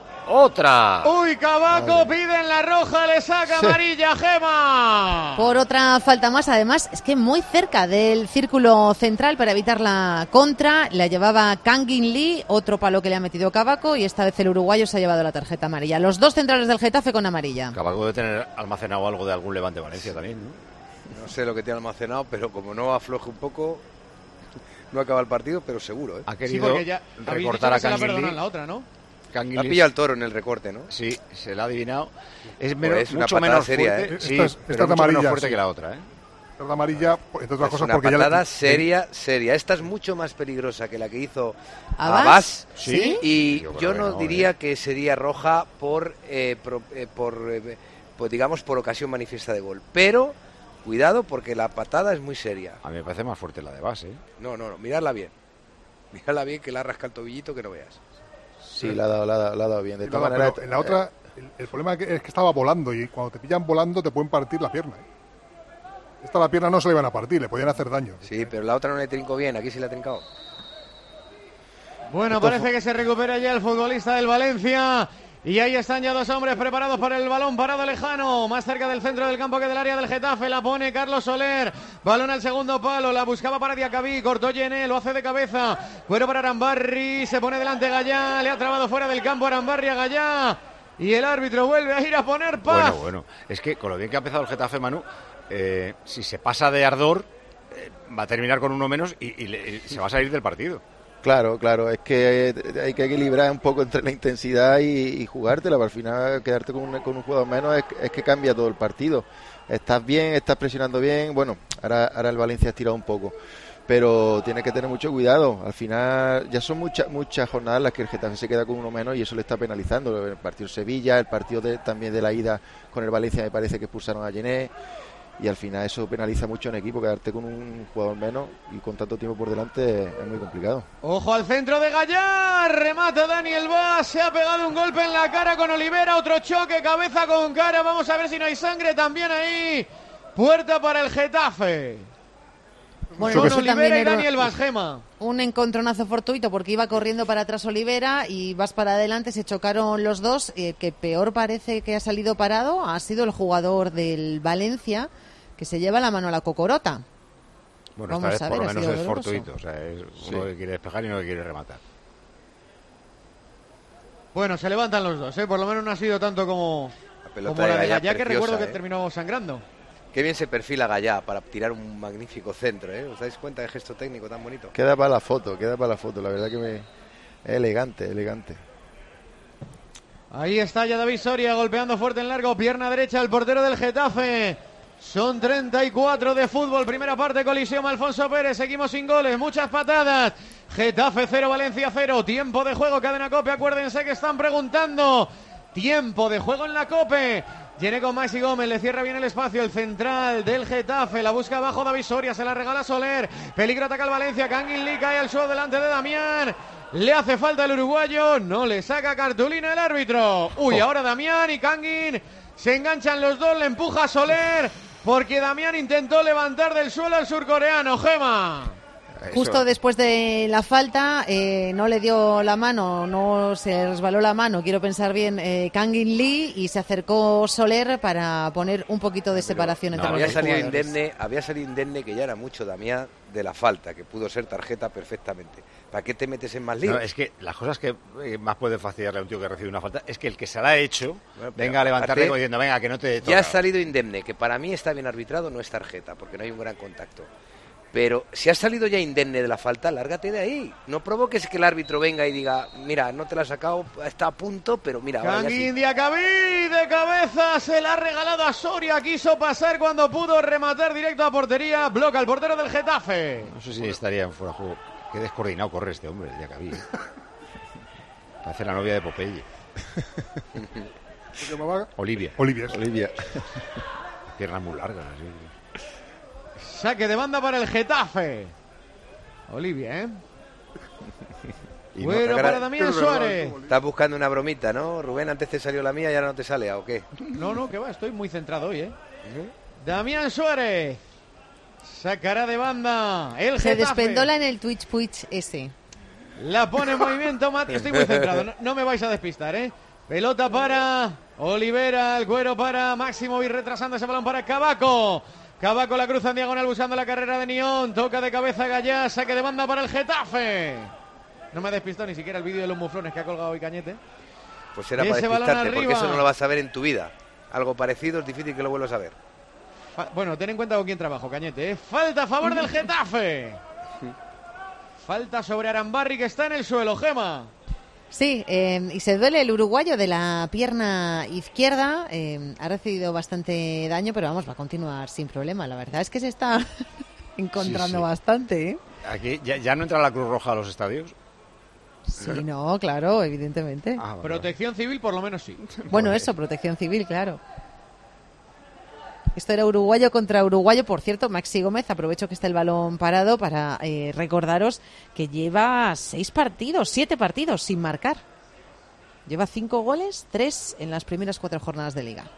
Otra. Uy, Cabaco, piden la roja, le saca amarilla, Gema. Por otra falta más, además, es que muy cerca del círculo central para evitar la contra, la llevaba Kangin Lee, otro palo que le ha metido Cabaco, y esta vez el uruguayo se ha llevado la tarjeta amarilla. Los dos centrales del Getafe con amarilla. Cabaco debe tener almacenado algo de algún Levante Valencia también, ¿no? No sé lo que tiene almacenado, pero como no afloje un poco, no acaba el partido, pero seguro, ¿eh? Ha querido sí, ya recortar a Kangin Lee. La otra, ¿no? Ha pillado el toro en el recorte, ¿no? Sí, se la ha adivinado. Es, menos, pues es mucho menos seria, fuerte, ¿eh? sí, esta es, esta es mucho amarilla, menos fuerte sí. que la otra, ¿eh? Esta es amarilla, entre otras es cosas, una porque patada ya la... seria, seria. Esta es mucho más peligrosa que la que hizo ¿Abbas? Abbas. ¿Sí? Y yo, yo no no, diría eh. que sería roja por, eh, por, eh, por, eh, por, digamos, por ocasión manifiesta de gol. Pero, cuidado, porque la patada es muy seria. A mí me parece más fuerte la de base, ¿eh? No, no, no, miradla bien. Miradla bien, que la rasca el tobillito que no veas. Sí, la ha dado, la ha dado, la ha dado bien. De todas No, maneras, en la otra, el, el problema es que, es que estaba volando y cuando te pillan volando te pueden partir la pierna. ¿eh? Esta la pierna no se le iban a partir, le podían hacer daño. Sí, pero la otra no le trincó bien, aquí sí la ha trincado. Bueno, Esto parece fue... que se recupera ya el futbolista del Valencia. Y ahí están ya dos hombres preparados para el balón parado lejano, más cerca del centro del campo que del área del Getafe. La pone Carlos Soler, balón al segundo palo, la buscaba para Diacabí, cortó Yené, lo hace de cabeza, fuera para Arambarri, se pone delante Gallá, le ha trabado fuera del campo Arambarri a Gallá, y el árbitro vuelve a ir a poner paz. Bueno, bueno, es que con lo bien que ha empezado el Getafe, Manu, eh, si se pasa de ardor, eh, va a terminar con uno menos y, y, le, y se va a salir del partido. claro, claro, es que hay que equilibrar un poco entre la intensidad y, y jugártela, para al final quedarte con un, con un jugador menos es, es que cambia todo el partido. Estás bien, estás presionando bien, bueno, ahora, ahora el Valencia ha estirado un poco, pero tienes que tener mucho cuidado. Al final ya son muchas muchas jornadas las que el Getafe se queda con uno menos y eso le está penalizando. El partido Sevilla, el partido de, también de la ida con el Valencia, me parece que expulsaron a Yené. Y al final eso penaliza mucho a un equipo, quedarte con un jugador menos y con tanto tiempo por delante es muy complicado. Ojo al centro de Gallar, remata Daniel Vaz, se ha pegado un golpe en la cara con Olivera, otro choque cabeza con cara, vamos a ver si no hay sangre también ahí. Puerta para el Getafe. Bueno, con Olivera y Daniel Vaz, Gema. Un encontronazo fortuito porque iba corriendo para atrás Olivera y vas para adelante, se chocaron los dos. El que peor parece que ha salido parado ha sido el jugador del Valencia, que se lleva la mano a la cocorota. Bueno, Vamos esta vez a ver, por lo menos es doloroso. fortuito, o sea, es uno Sí. que quiere despejar y uno que quiere rematar. Bueno, se levantan los dos, ¿eh? Por lo menos no ha sido tanto como La pelota como la de Gallá Gallá, que preciosa, recuerdo que ¿eh? terminó sangrando. Qué bien se perfila Gallá para tirar un magnífico centro, ¿eh? ¿Os dais cuenta del gesto técnico tan bonito? Queda para la foto, queda para la foto, la verdad que me... es elegante, elegante. Ahí está ya David Soria golpeando fuerte en largo, pierna derecha el portero del Getafe. Son treinta y cuatro de fútbol, primera parte, colisión Alfonso Pérez, seguimos sin goles, muchas patadas. Getafe cero, Valencia cero, tiempo de juego, Cadena Cope, acuérdense que están preguntando. Tiempo de juego en la Cope. Viene con Maxi Gómez, le cierra bien el espacio, el central del Getafe, la busca abajo David Soria, se la regala Soler, peligro, ataca al Valencia, Kangin Lee cae al suelo delante de Damián. Le hace falta el uruguayo, no le saca cartulina el árbitro. Uy, ahora Damián y Kangin se enganchan los dos, le empuja a Soler, porque Damián intentó levantar del suelo al surcoreano, Gema. Justo después de la falta, eh, no le dio la mano, no se resbaló la mano, quiero pensar bien, eh, Kangin Lee, y se acercó Soler para poner un poquito de separación entre no, los había dos salido jugadores. indemne, había salido indemne, que ya era mucho, Damián, de la falta, que pudo ser tarjeta perfectamente. ¿Para qué te metes en más lío? No, es que las cosas que eh, más puede fastidiarle a un tío que recibe una falta es que el que se la ha hecho Bueno, venga a levantarle aparte, como diciendo, venga, que no te toca. Ya ha salido indemne, que para mí está bien arbitrado, no es tarjeta, porque no hay un gran contacto. Pero si has salido ya indemne de la falta, lárgate de ahí. No provoques que el árbitro venga y diga, mira, no te la has sacado, está a punto, pero mira, ahora ya sí. Kangin Diacabí de cabeza, se la ha regalado a Soria, quiso pasar cuando pudo rematar directo a portería, bloca al portero del Getafe. No sé si estaría en fuera de juego. Qué descoordinado corre este hombre, el Diacabí. ¿eh? Parece la novia de Popeye. ¿Qué llamaba? Olivia. Olivia. Olivia. Piernas muy largas. Así. Saque de banda para el Getafe. Olivia, ¿eh? Y bueno, no, para Damián Suárez. Estás buscando una bromita, ¿no? Rubén, antes te salió la mía y ahora no te sale, ¿o qué? No, no, que va, estoy muy centrado hoy, ¿eh? Damián Suárez. Sacará de banda el Se Getafe. despendola en el Twitch Twitch ese. La pone en movimiento, Mati. Estoy muy centrado, no, no me vais a despistar, ¿eh? Pelota para Olivera, el cuero para Máximo y retrasando ese balón para Cabaco. Cabaco la cruza en diagonal buscando la carrera de Nión. Toca de cabeza Gallá, saque de banda para el Getafe. No me ha despistado ni siquiera el vídeo de los muflones que ha colgado hoy Cañete. Pues era Ese para despistarte, porque arriba. eso no lo vas a ver en tu vida. Algo parecido es difícil que lo vuelvas a ver. Fa- bueno, ten en cuenta con quién trabajo, Cañete, ¿eh? Falta a favor del Getafe. Falta sobre Arambarri, que está en el suelo, Gema. Sí, eh, y se duele el uruguayo de la pierna izquierda. Eh, ha recibido bastante daño, pero vamos, va a continuar sin problema. La verdad es que se está encontrando Sí, sí. bastante, ¿eh? Aquí ya, ya no entra la Cruz Roja a los estadios. Sí, no, claro, evidentemente. Ah, vale, Protección civil, por lo menos sí. Bueno, eso, protección civil, claro. Esto era uruguayo contra uruguayo. Por cierto, Maxi Gómez, aprovecho que está el balón parado para eh, recordaros que lleva seis partidos, siete partidos sin marcar. Lleva cinco goles, tres en las primeras cuatro jornadas de liga.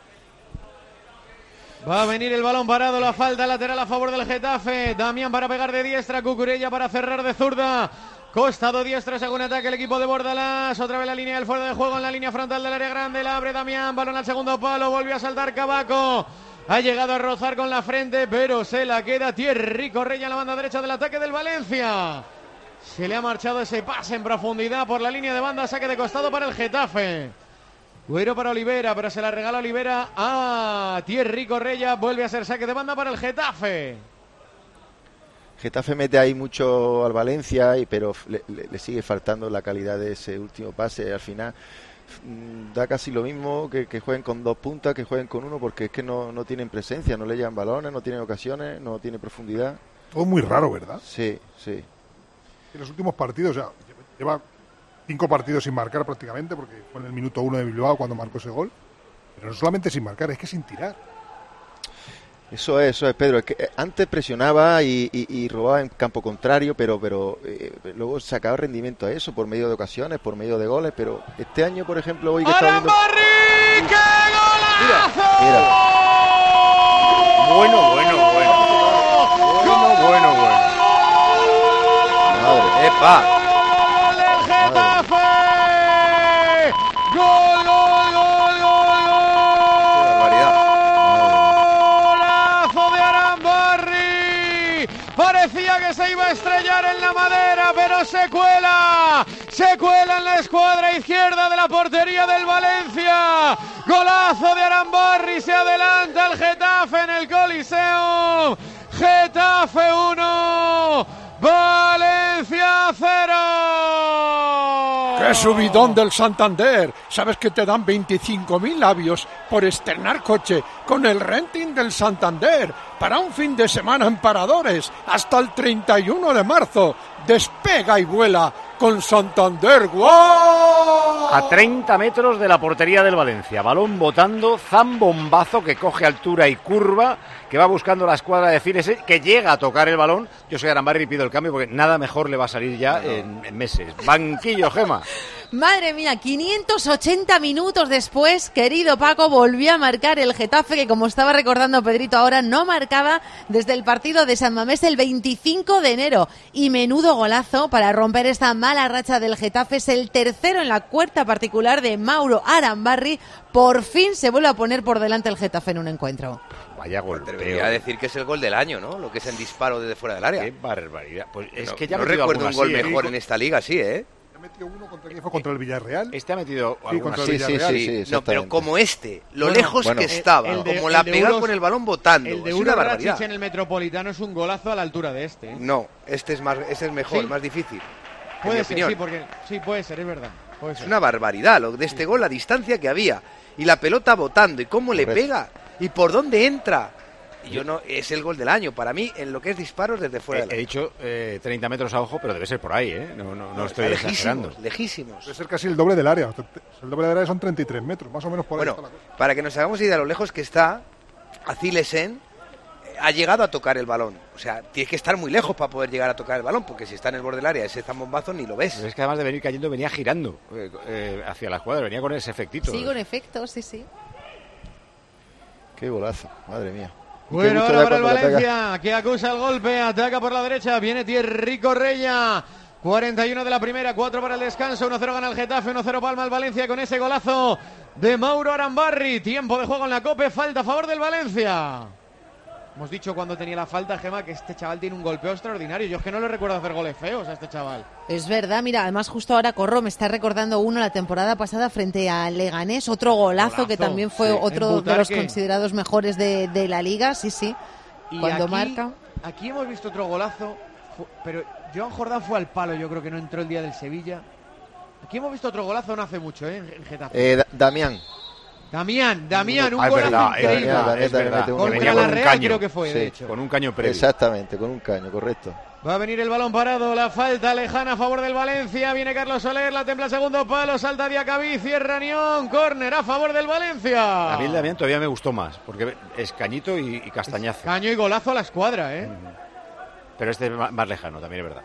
Va a venir el balón parado, la falta lateral a favor del Getafe. Damián para pegar de diestra, Cucurella para cerrar de zurda. Costado diestro, según ataque el equipo de Bordalás. Otra vez la línea del fuera de juego en la línea frontal del área grande. La abre Damián, balón al segundo palo, volvió a saltar Cabaco. Ha llegado a rozar con la frente, pero se la queda Thierry Correia en la banda derecha del ataque del Valencia. Se le ha marchado ese pase en profundidad por la línea de banda, saque de costado para el Getafe. Güero para Olivera, pero se la regala Olivera a Thierry Correia. Vuelve a ser saque de banda para el Getafe. Getafe mete ahí mucho al Valencia, y pero le, le- le sigue faltando la calidad de ese último pase. Al final mm, da casi lo mismo que, que jueguen con dos puntas, que jueguen con uno, porque es que no, no tienen presencia, no le llevan balones, no tienen ocasiones, no tiene profundidad. Todo muy raro, ¿verdad? Sí, sí. En los últimos partidos, ya lleva cinco partidos sin marcar prácticamente, porque fue en el minuto uno de Bilbao cuando marcó ese gol. Pero no solamente sin marcar, es que sin tirar. Eso es, eso es, Pedro. Es que eh, antes presionaba y, y- y robaba en campo contrario, pero pero eh, luego sacaba rendimiento a eso por medio de ocasiones, por medio de goles. Pero este año, por ejemplo, hoy que estaba viendo... ¡Arambarri! ¡Qué golazo! Mira. Bueno, bueno, bueno. Bueno, bueno, bueno. Madre. ¡Epa! ¡Gol del Getafe! ¡Gol, gol, gol, gol, barbaridad! ¡Golazo de Arambarri! Parecía que se iba a estrellar en la madera, pero se cuela. Se cuela en la escuadra izquierda de la portería del Valencia. Golazo de Arambarri, se adelanta el Getafe en el Coliseo. Getafe uno, Valencia cero. ¡Qué ¡Qué subidón del Santander! ¿Sabes que te dan veinticinco mil labios por estrenar coche con el renting del Santander para un fin de semana en Paradores hasta el treinta y uno de marzo? Despega y vuela con Santander. ¡Wow! A treinta metros de la portería del Valencia. Balón botando, zambombazo que coge altura y curva, que va buscando la escuadra de Filesen, que llega a tocar el balón. Yo soy Arambarri y pido el cambio porque nada mejor le va a salir ya en, en meses. Banquillo, Gema. Madre mía, quinientos ochenta minutos después, querido Paco, volvió a marcar el Getafe, que como estaba recordando Pedrito ahora, no marcaba desde el partido de San Mamés el veinticinco de enero. Y menudo golazo para romper esta mala racha del Getafe. Es el tercero en la cuarta particular de Mauro Arambarri. Por fin se vuelve a poner por delante el Getafe en un encuentro. Vaya golpeo. Debería decir que es el gol del año, ¿no? Lo que es el disparo desde fuera del área. Qué barbaridad. Pues es no, que ya no recuerdo un gol así, mejor ¿eh? en esta liga, sí, ¿eh? Metió uno contra, ¿quién fue? Contra el Villarreal. Este ha metido sí, contra el sí, Villarreal. Sí, sí, sí, no, pero como este, lo bueno, lejos bueno, que estaba, el de, como la pegada Euros, con el balón botando. El de es Uros una barbaridad. Rakic en el Metropolitano es un golazo a la altura de este. ¿eh? No, este es más, este es mejor, ¿Sí? más difícil. Puede ser, sí, porque sí puede ser, es verdad. Puede es ser. una barbaridad lo de este gol, la distancia que había y la pelota botando y cómo le pega y por dónde entra. Y yo no, es el gol del año para mí en lo que es disparos desde fuera. He, he dicho eh, treinta metros a ojo, pero debe ser por ahí, ¿eh? No, no, no estoy lejísimos, exagerando. Lejísimos. Debe ser casi el doble del área. El doble del área son treinta y tres metros, más o menos por ahí. Bueno, está la cosa. para que nos hagamos idea de lo lejos que está, Acilesen ha llegado a tocar el balón. O sea, tienes que estar muy lejos para poder llegar a tocar el balón, porque si está en el borde del área ese zambombazo ni lo ves. Pero es que además de venir cayendo venía girando eh, eh, hacia la escuadra, venía con ese efectito. Sí, con efecto, sí, sí. Qué golazo, madre mía. Bueno, ahora para el Valencia, que acusa el golpe, ataca por la derecha, viene Thierry Correia. cuarenta y uno de la primera, cuatro para el descanso, uno cero gana el Getafe, uno cero palma el Valencia con ese golazo de Mauro Arambarri. Tiempo de juego en la Cope, falta a favor del Valencia. Hemos dicho cuando tenía la falta, Gema, que este chaval tiene un golpeo extraordinario. Yo es que no le recuerdo hacer goles feos a este chaval. Es verdad, mira, además justo ahora Corro me está recordando uno la temporada pasada frente a Leganés, otro golazo, golazo que también fue sí. otro de los considerados mejores de, de la liga, sí, sí, y cuando aquí, marca. Aquí hemos visto otro golazo, pero Joan Jordán fue al palo, yo creo que no entró el día del Sevilla. Aquí hemos visto otro golazo no hace mucho, ¿eh? En Getafe. Eh, da- Damián. Damián, Damián, un ah, golazo verdad, increíble. Es verdad, es verdad. Contra la Real creo que fue, sí, de hecho. Con un caño previo. Exactamente, con un caño, correcto. Va a venir el balón parado, la falta lejana a favor del Valencia. Viene Carlos Soler, la templa segundo palo, salta Diacabí, cierra Nión, córner a favor del Valencia. A mí el Damián todavía me gustó más, porque es cañito y, y castañazo. Es caño y golazo a la escuadra, ¿eh? Pero este es más, más lejano, también es verdad.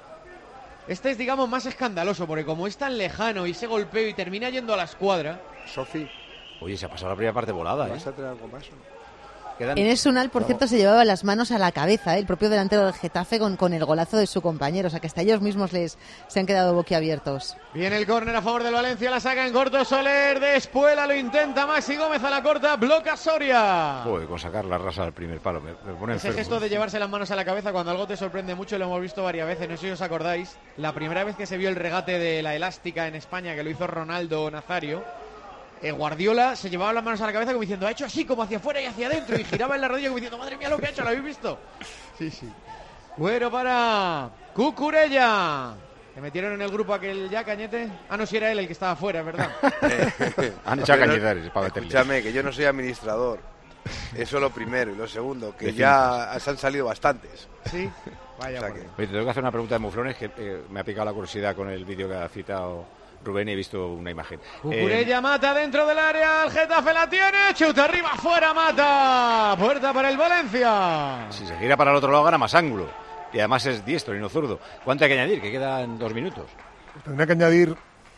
Este es, digamos, más escandaloso, porque como es tan lejano y ese golpeo y termina yendo a la escuadra... Sofi. Oye, se ha pasado la primera parte volada, ¿eh? ¿Vas a traer algo más? Quedan... En Esunal, por cierto, se llevaba las manos a la cabeza, ¿eh? El propio delantero del Getafe con, con el golazo de su compañero. O sea, que hasta ellos mismos les se han quedado boquiabiertos. Viene el córner a favor del Valencia, la saca en corto Soler, de Espuela, lo intenta Maxi Gómez a la corta, bloca Soria. Joder, con sacar la rasa al primer palo, me, me pone Ese enfermo. gesto de llevarse las manos a la cabeza cuando algo te sorprende mucho, lo hemos visto varias veces, no sé si os acordáis. La primera vez que se vio el regate de la elástica en España, que lo hizo Ronaldo Nazario, Eh, Guardiola se llevaba las manos a la cabeza como diciendo, ha hecho así, como hacia afuera y hacia adentro, y giraba en la rodilla como diciendo, madre mía lo que ha hecho, ¿lo habéis visto? Sí, sí. Bueno para Cucurella. ¿Le metieron en el grupo aquel ya, Cañete? Ah, no, si era él el que estaba afuera, es verdad. Han echado cañetares para meterle. Escúchame, que yo no soy administrador. Eso lo primero. Y lo segundo, que De ya se han salido bastantes. Sí, vaya. O sea que... Oye, te tengo que hacer una pregunta de Muflones que eh, me ha picado la curiosidad con el vídeo que ha citado Rubén y he visto una imagen. Cucurella eh, mata dentro del área, el Getafe la tiene, chuta arriba, fuera, mata. Puerta para el Valencia. Si se gira para el otro lado gana más ángulo. Y además es diestro y no zurdo. ¿Cuánto hay que añadir? Que quedan dos minutos. Pues tendría que añadir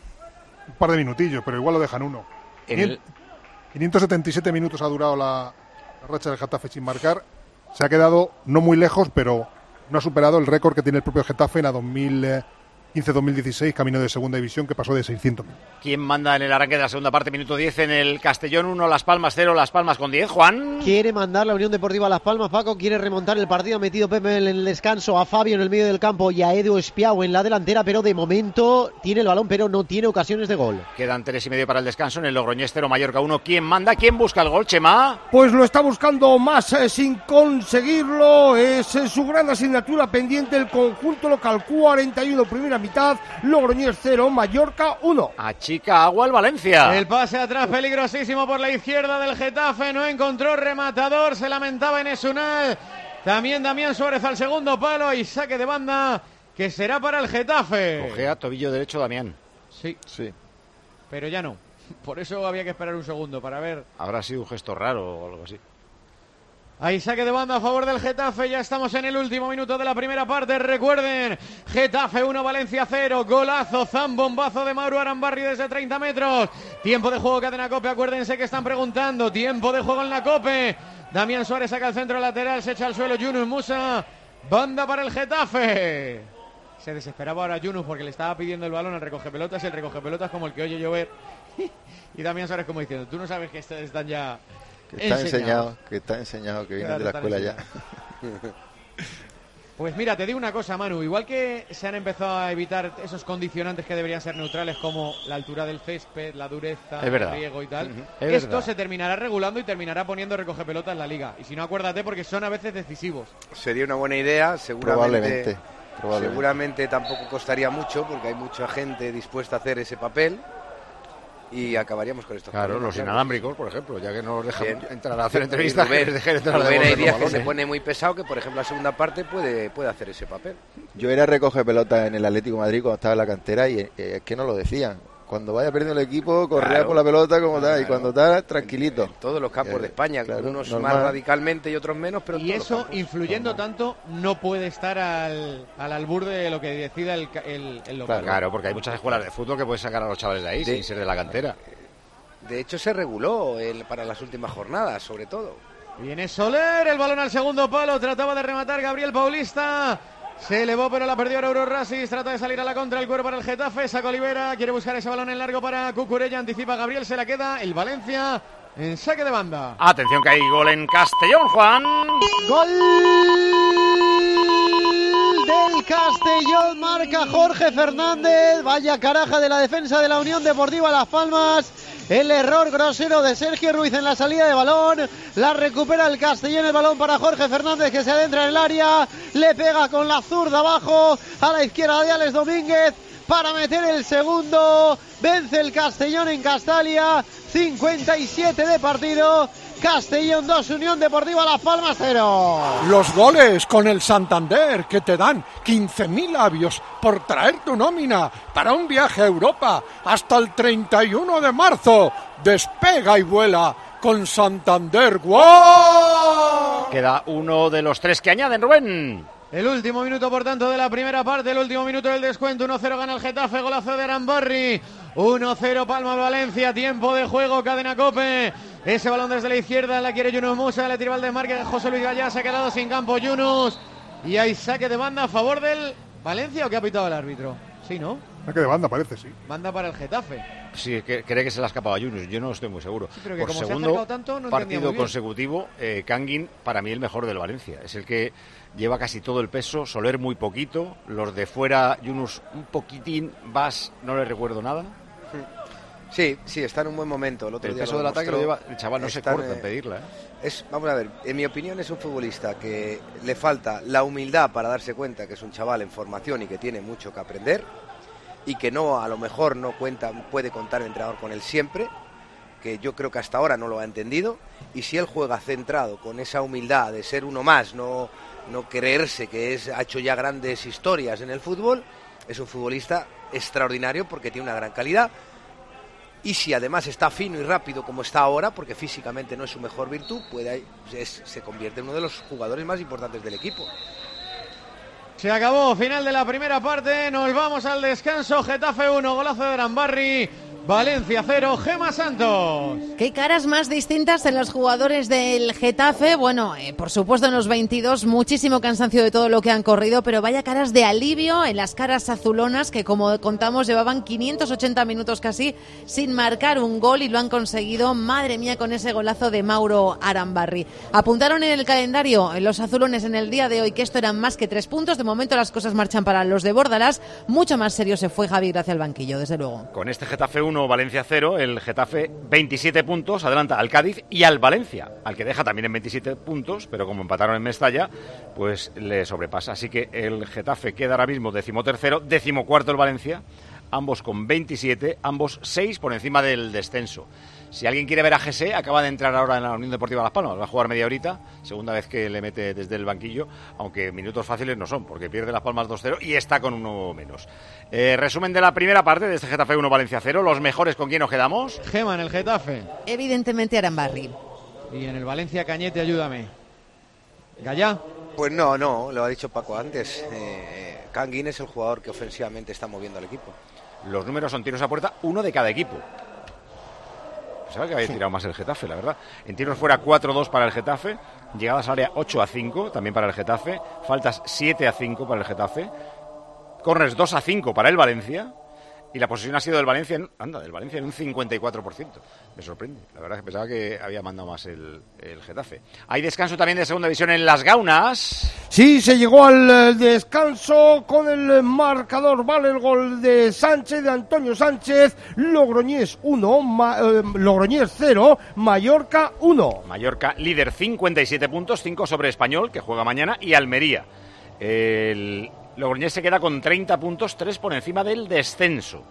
un par de minutillos, pero igual lo dejan uno. En el... quinientos setenta y siete minutos ha durado la, la racha del Getafe sin marcar. Se ha quedado no muy lejos, pero no ha superado el récord que tiene el propio Getafe en la dos mil quince dos mil dieciséis, camino de segunda división, que pasó de seiscientos. ¿Quién manda en el arranque de la segunda parte? Minuto diez en el Castellón uno, Las Palmas cero, Las Palmas con diez. Juan. Quiere mandar la Unión Deportiva Las Palmas, Paco, quiere remontar el partido, ha metido Pepe en el descanso a Fabio en el medio del campo y a Edu Espiau en la delantera, pero de momento tiene el balón, pero no tiene ocasiones de gol. Quedan tres y medio para el descanso en el Logroñés cero, Mallorca uno. ¿Quién manda? ¿Quién busca el gol, Chema? Pues lo está buscando más eh, sin conseguirlo, es eh, su gran asignatura pendiente el conjunto local. Cuarenta y uno, primera mitad, Logroñés cero, Mallorca uno. Achica agua el Valencia. El pase atrás peligrosísimo por la izquierda del Getafe, no encontró rematador, se lamentaba Enes Unal. También Damián Suárez al segundo palo y saque de banda que será para el Getafe. Cogea tobillo derecho Damián. Sí, sí, pero ya no. Por eso había que esperar un segundo para ver. Habrá sido un gesto raro o algo así. Ahí saque de banda a favor del Getafe, ya estamos en el último minuto de la primera parte, recuerden, Getafe uno, Valencia cero, golazo, zambombazo de Mauro Arambarri desde treinta metros, tiempo de juego Cadena COPE, acuérdense que están preguntando, tiempo de juego en la COPE, Damián Suárez saca el centro lateral, se echa al suelo Yunus Musa, banda para el Getafe, se desesperaba ahora Yunus porque le estaba pidiendo el balón al recoge pelotas y el recoge pelotas como el que oye llover, y Damián Suárez como diciendo, tú no sabes que están ya... Que está enseñado, que está enseñado, que vienen de la escuela ya. Pues mira, te digo una cosa, Manu, igual que se han empezado a evitar esos condicionantes que deberían ser neutrales como la altura del césped, la dureza, el riego y tal, uh-huh. esto verdad. Se terminará regulando y terminará poniendo recoge pelota en la liga. Y si no, acuérdate porque son a veces decisivos. Sería una buena idea, seguramente. Probablemente, probablemente. Seguramente tampoco costaría mucho porque hay mucha gente dispuesta a hacer ese papel. Y acabaríamos con esto. Claro, los claro. inalámbricos, por ejemplo, ya que no nos dejan Bien. entrar a hacer entrevistas. Rubén, que dejen entrar Rubén hay días que se pone muy pesado, que por ejemplo la segunda parte puede, puede hacer ese papel. Yo era recoge pelota en el Atlético de Madrid cuando estaba en la cantera y eh, es que no lo decían. Cuando vaya perdiendo el equipo, correa claro. por la pelota como tal, claro. y cuando tal, tranquilito. En, en todos los campos eh, de España, claro, unos normal. Más radicalmente y otros menos, pero y eso, influyendo normal. Tanto, no puede estar al, al albur de lo que decida el, el, el local. Claro, claro, porque hay muchas escuelas de fútbol que pueden sacar a los chavales de ahí, de, sin ser de la cantera. De hecho, se reguló el, para las últimas jornadas, sobre todo. Viene Soler, el balón al segundo palo, trataba de rematar Gabriel Paulista. Se elevó, pero la perdió Euro Rasis. Trata de salir a la contra, el cuero para el Getafe. Saca Olivera, quiere buscar ese balón en largo para Cucurella. Anticipa Gabriel, se la queda el Valencia en saque de banda. Atención que hay gol en Castellón, Juan. Gol del Castellón, marca Jorge Fernández. Vaya caraja de la defensa de la Unión Deportiva Las Palmas. El error grosero de Sergio Ruiz en la salida de balón. La recupera el Castellón, el balón para Jorge Fernández que se adentra en el área. Le pega con la zurda abajo a la izquierda de Alex Domínguez para meter el segundo. Vence el Castellón en Castalia. cincuenta y siete de partido. Castellón dos, Unión Deportiva Las Palmas cero. Los goles con el Santander que te dan quince mil avios por traer tu nómina para un viaje a Europa hasta el treinta y uno de marzo. Despega y vuela con Santander. ¡Wow! Queda uno de los tres que añaden, Rubén. El último minuto, por tanto, de la primera parte, el último minuto del descuento. uno cero gana el Getafe, golazo de Arambarri. uno cero Palma Valencia, tiempo de juego, Cadena COPE. Ese balón desde la izquierda la quiere Yunus Musa, le tira el desmarque José Luis Gallá, se ha quedado sin campo Yunus. Y hay saque de banda a favor del Valencia, ¿o qué ha pitado el árbitro? Sí, ¿no? Saque de banda, parece, sí. Banda para el Getafe. Sí, que, cree que se le ha escapado a Yunus, yo no estoy muy seguro. Sí, pero que por como segundo se ha tanto, no partido consecutivo, eh, Kangin, para mí el mejor del Valencia. Es el que lleva casi todo el peso, Soler muy poquito, los de fuera, Yunus un poquitín, Bas no le recuerdo nada. Sí, sí, está en un buen momento. El, otro el día peso lo del ataque lo lleva, el chaval no se corta en, en pedirla. ¿eh? Es, vamos a ver, en mi opinión es un futbolista que le falta la humildad para darse cuenta que es un chaval en formación y que tiene mucho que aprender y que no, a lo mejor no cuenta, puede contar el entrenador con él siempre, que yo creo que hasta ahora no lo ha entendido, y si él juega centrado con esa humildad de ser uno más, no, no creerse que es, ha hecho ya grandes historias en el fútbol, es un futbolista extraordinario porque tiene una gran calidad. Y si además está fino y rápido como está ahora, porque físicamente no es su mejor virtud, puede, es, se convierte en uno de los jugadores más importantes del equipo. Se acabó, final de la primera parte, nos vamos al descanso. Getafe uno, golazo de Arambarri. Valencia cero, Gema Santos. Qué caras más distintas en los jugadores del Getafe. Bueno, eh, por supuesto en los veintidós, muchísimo cansancio de todo lo que han corrido, pero vaya caras de alivio en las caras azulonas que, como contamos, llevaban quinientos ochenta minutos casi sin marcar un gol y lo han conseguido, madre mía, con ese golazo de Mauro Arambarri. Apuntaron en el calendario los azulones en el día de hoy que esto eran más que tres puntos. De momento las cosas marchan para los de Bordalás. Mucho más serio se fue Javi Gracia al banquillo, desde luego. Con este Getafe uno uno, Valencia cero. El Getafe veintisiete puntos, adelanta al Cádiz y al Valencia, al que deja también en veintisiete puntos, pero como empataron en Mestalla, pues le sobrepasa. Así que el Getafe queda ahora mismo decimotercero, decimocuarto el Valencia, ambos con veintisiete, ambos seis por encima del descenso. Si alguien quiere ver a G S, acaba de entrar ahora en la Unión Deportiva Las Palmas, va a jugar media horita, segunda vez que le mete desde el banquillo, aunque minutos fáciles no son, porque pierde Las Palmas dos cero y está con uno menos. Eh, resumen de la primera parte de este Getafe uno, Valencia cero, los mejores, ¿con quién nos quedamos? Gema en el Getafe. Evidentemente Arambarri. Y en el Valencia Cañete, ayúdame. ¿Gallá? Pues no, no, lo ha dicho Paco antes. Eh, Canguín es el jugador que ofensivamente está moviendo al equipo. Los números son tiros a puerta, uno de cada equipo. Pensaba que había tirado más el Getafe, la verdad. En tiros fuera cuatro dos para el Getafe, llegadas al área ocho a cinco también para el Getafe, faltas siete a cinco para el Getafe, corners dos a cinco para el Valencia, y la posesión ha sido del Valencia, en, anda, del Valencia en un cincuenta y cuatro por ciento. Me sorprende, la verdad es que pensaba que había mandado más el, el Getafe. Hay descanso también de segunda división en Las Gaunas. Sí, se llegó al descanso con el marcador, vale el gol de Sánchez, de Antonio Sánchez, Logroñés uno, Ma, eh, Logroñés cero, Mallorca uno. Mallorca líder, cincuenta y siete puntos, cinco sobre Español, que juega mañana, y Almería. El Logroñés se queda con treinta puntos, tres por encima del descenso.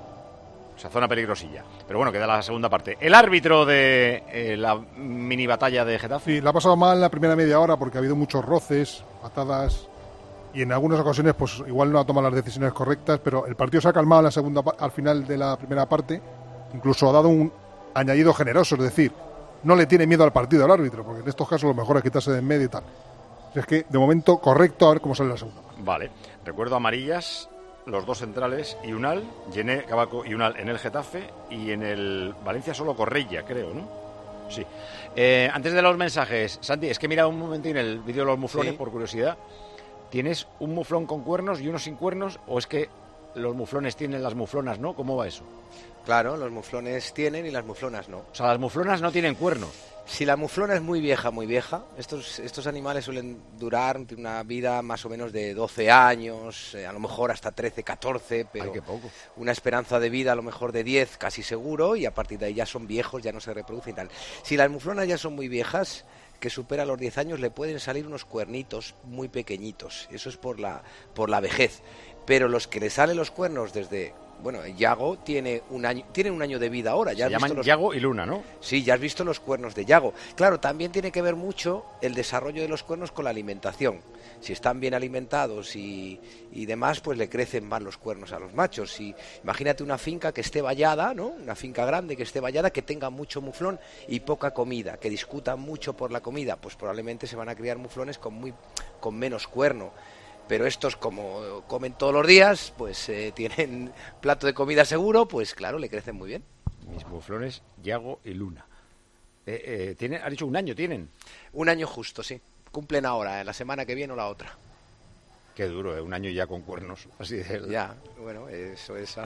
Esa zona peligrosilla. Pero bueno, queda la segunda parte. El árbitro de eh, la mini batalla de Getafe. Sí, la ha pasado mal la primera media hora porque ha habido muchos roces, patadas, y en algunas ocasiones pues igual no ha tomado las decisiones correctas, pero el partido se ha calmado en la segunda, al final de la primera parte. Incluso ha dado un añadido generoso, es decir, no le tiene miedo al partido al árbitro, porque en estos casos lo mejor es quitarse de en medio y tal. Es que de momento correcto, a ver cómo sale la segunda. Vale, recuerdo amarillas, los dos centrales, Iunal, Yené, Cabaco y Iunal en el Getafe, y en el Valencia solo Correia, creo, ¿no? Sí. Eh, antes de los mensajes, Santi, es que mira un momentín el vídeo de los muflones, sí, por curiosidad. ¿Tienes un muflón con cuernos y uno sin cuernos, o es que los muflones tienen las muflonas, no? ¿Cómo va eso? Claro, los muflones tienen y las muflonas no. O sea, las muflonas no tienen cuernos. Si la muflona es muy vieja, muy vieja, estos, estos animales suelen durar una vida más o menos de doce años, eh, a lo mejor hasta trece, catorce, pero Ay, qué poco. Una esperanza de vida a lo mejor de diez, casi seguro, y a partir de ahí ya son viejos, ya no se reproducen y tal. Si las muflonas ya son muy viejas, que supera los diez años, le pueden salir unos cuernitos muy pequeñitos, eso es por la, por la vejez, pero los que le salen los cuernos desde... Bueno, Yago tiene un año, tiene un año de vida ahora. Ya Se llaman los... Yago y Luna, ¿no? Sí, ya has visto los cuernos de Yago. Claro, también tiene que ver mucho el desarrollo de los cuernos con la alimentación. Si están bien alimentados y, y demás, pues le crecen más los cuernos a los machos. Y imagínate una finca que esté vallada, ¿no? Una finca grande que esté vallada, que tenga mucho muflón y poca comida, que discutan mucho por la comida, pues probablemente se van a criar muflones con muy con menos cuerno. Pero estos, como comen todos los días, pues eh, tienen plato de comida seguro, pues claro, le crecen muy bien. Mis muflones, Yago y Luna. Eh, eh, ¿tienen, ¿Ha dicho un año tienen? Un año justo, sí. Cumplen ahora, en la semana que viene o la otra. Qué duro, ¿eh? Un año ya con cuernos. Así de... Ya, bueno, eso es...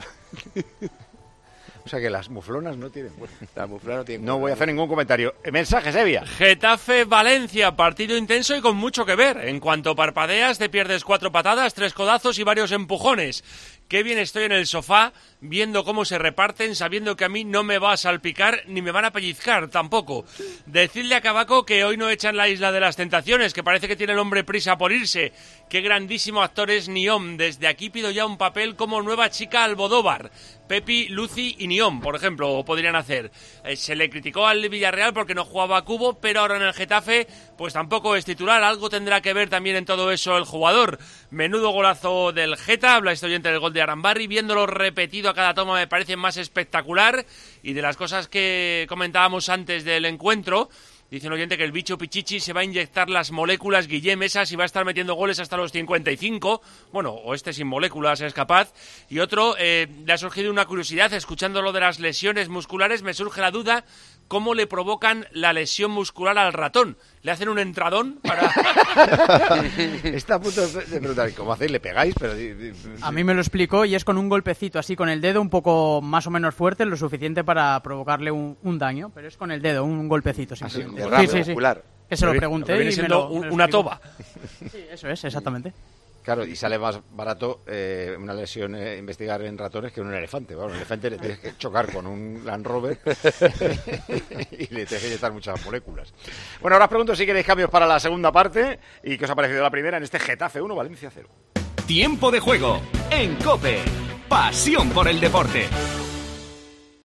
O sea que las muflonas no tienen cuernos. Las muflonas no tienen No cuernos. voy a hacer ningún comentario. Mensajes, Evia. Getafe-Valencia, partido intenso y con mucho que ver. En cuanto parpadeas, te pierdes cuatro patadas, tres codazos y varios empujones. Qué bien estoy en el sofá, viendo cómo se reparten, sabiendo que a mí no me va a salpicar ni me van a pellizcar tampoco. Decidle a Cabaco que hoy no echan la Isla de las Tentaciones, que parece que tiene el hombre prisa por irse. Qué grandísimo actor es Niom. Desde aquí pido ya un papel como nueva chica Almodóvar. Pepi, Lucy y Niom, por ejemplo, podrían hacer. Eh, se le criticó al Villarreal porque no jugaba a cubo, pero ahora en el Getafe pues tampoco es titular. Algo tendrá que ver también en todo eso el jugador. Menudo golazo del Geta, habla este oyente del gol de Arambarri, viéndolo repetido a cada toma me parece más espectacular. Y de las cosas que comentábamos antes del encuentro, dice un oyente que el bicho Pichichi se va a inyectar las moléculas Guillem esas y va a estar metiendo goles hasta los cincuenta y cinco. Bueno, o este sin moléculas es capaz. Y otro, eh, le ha surgido una curiosidad, escuchando lo de las lesiones musculares, me surge la duda, ¿cómo le provocan la lesión muscular al ratón? ¿Le hacen un entradón para...? Está a punto de preguntar, ¿cómo hacéis? ¿Le pegáis? Pero... A mí me lo explicó y es con un golpecito así con el dedo, un poco más o menos fuerte, lo suficiente para provocarle un, un daño, pero es con el dedo, un golpecito. Así, sí, sí, sí. muscular. Que se lo pregunté viene y siendo me lo, un, me lo una explicó. toba. Sí, eso es, exactamente. Claro, y sale más barato eh, una lesión eh, investigar en ratones que en un elefante. Bueno, un elefante le tienes que chocar con un Land Rover y le tienes que inyectar muchas moléculas. Bueno, ahora os pregunto si queréis cambios para la segunda parte y qué os ha parecido la primera en este Getafe uno, Valencia cero. Tiempo de juego en COPE. Pasión por el deporte.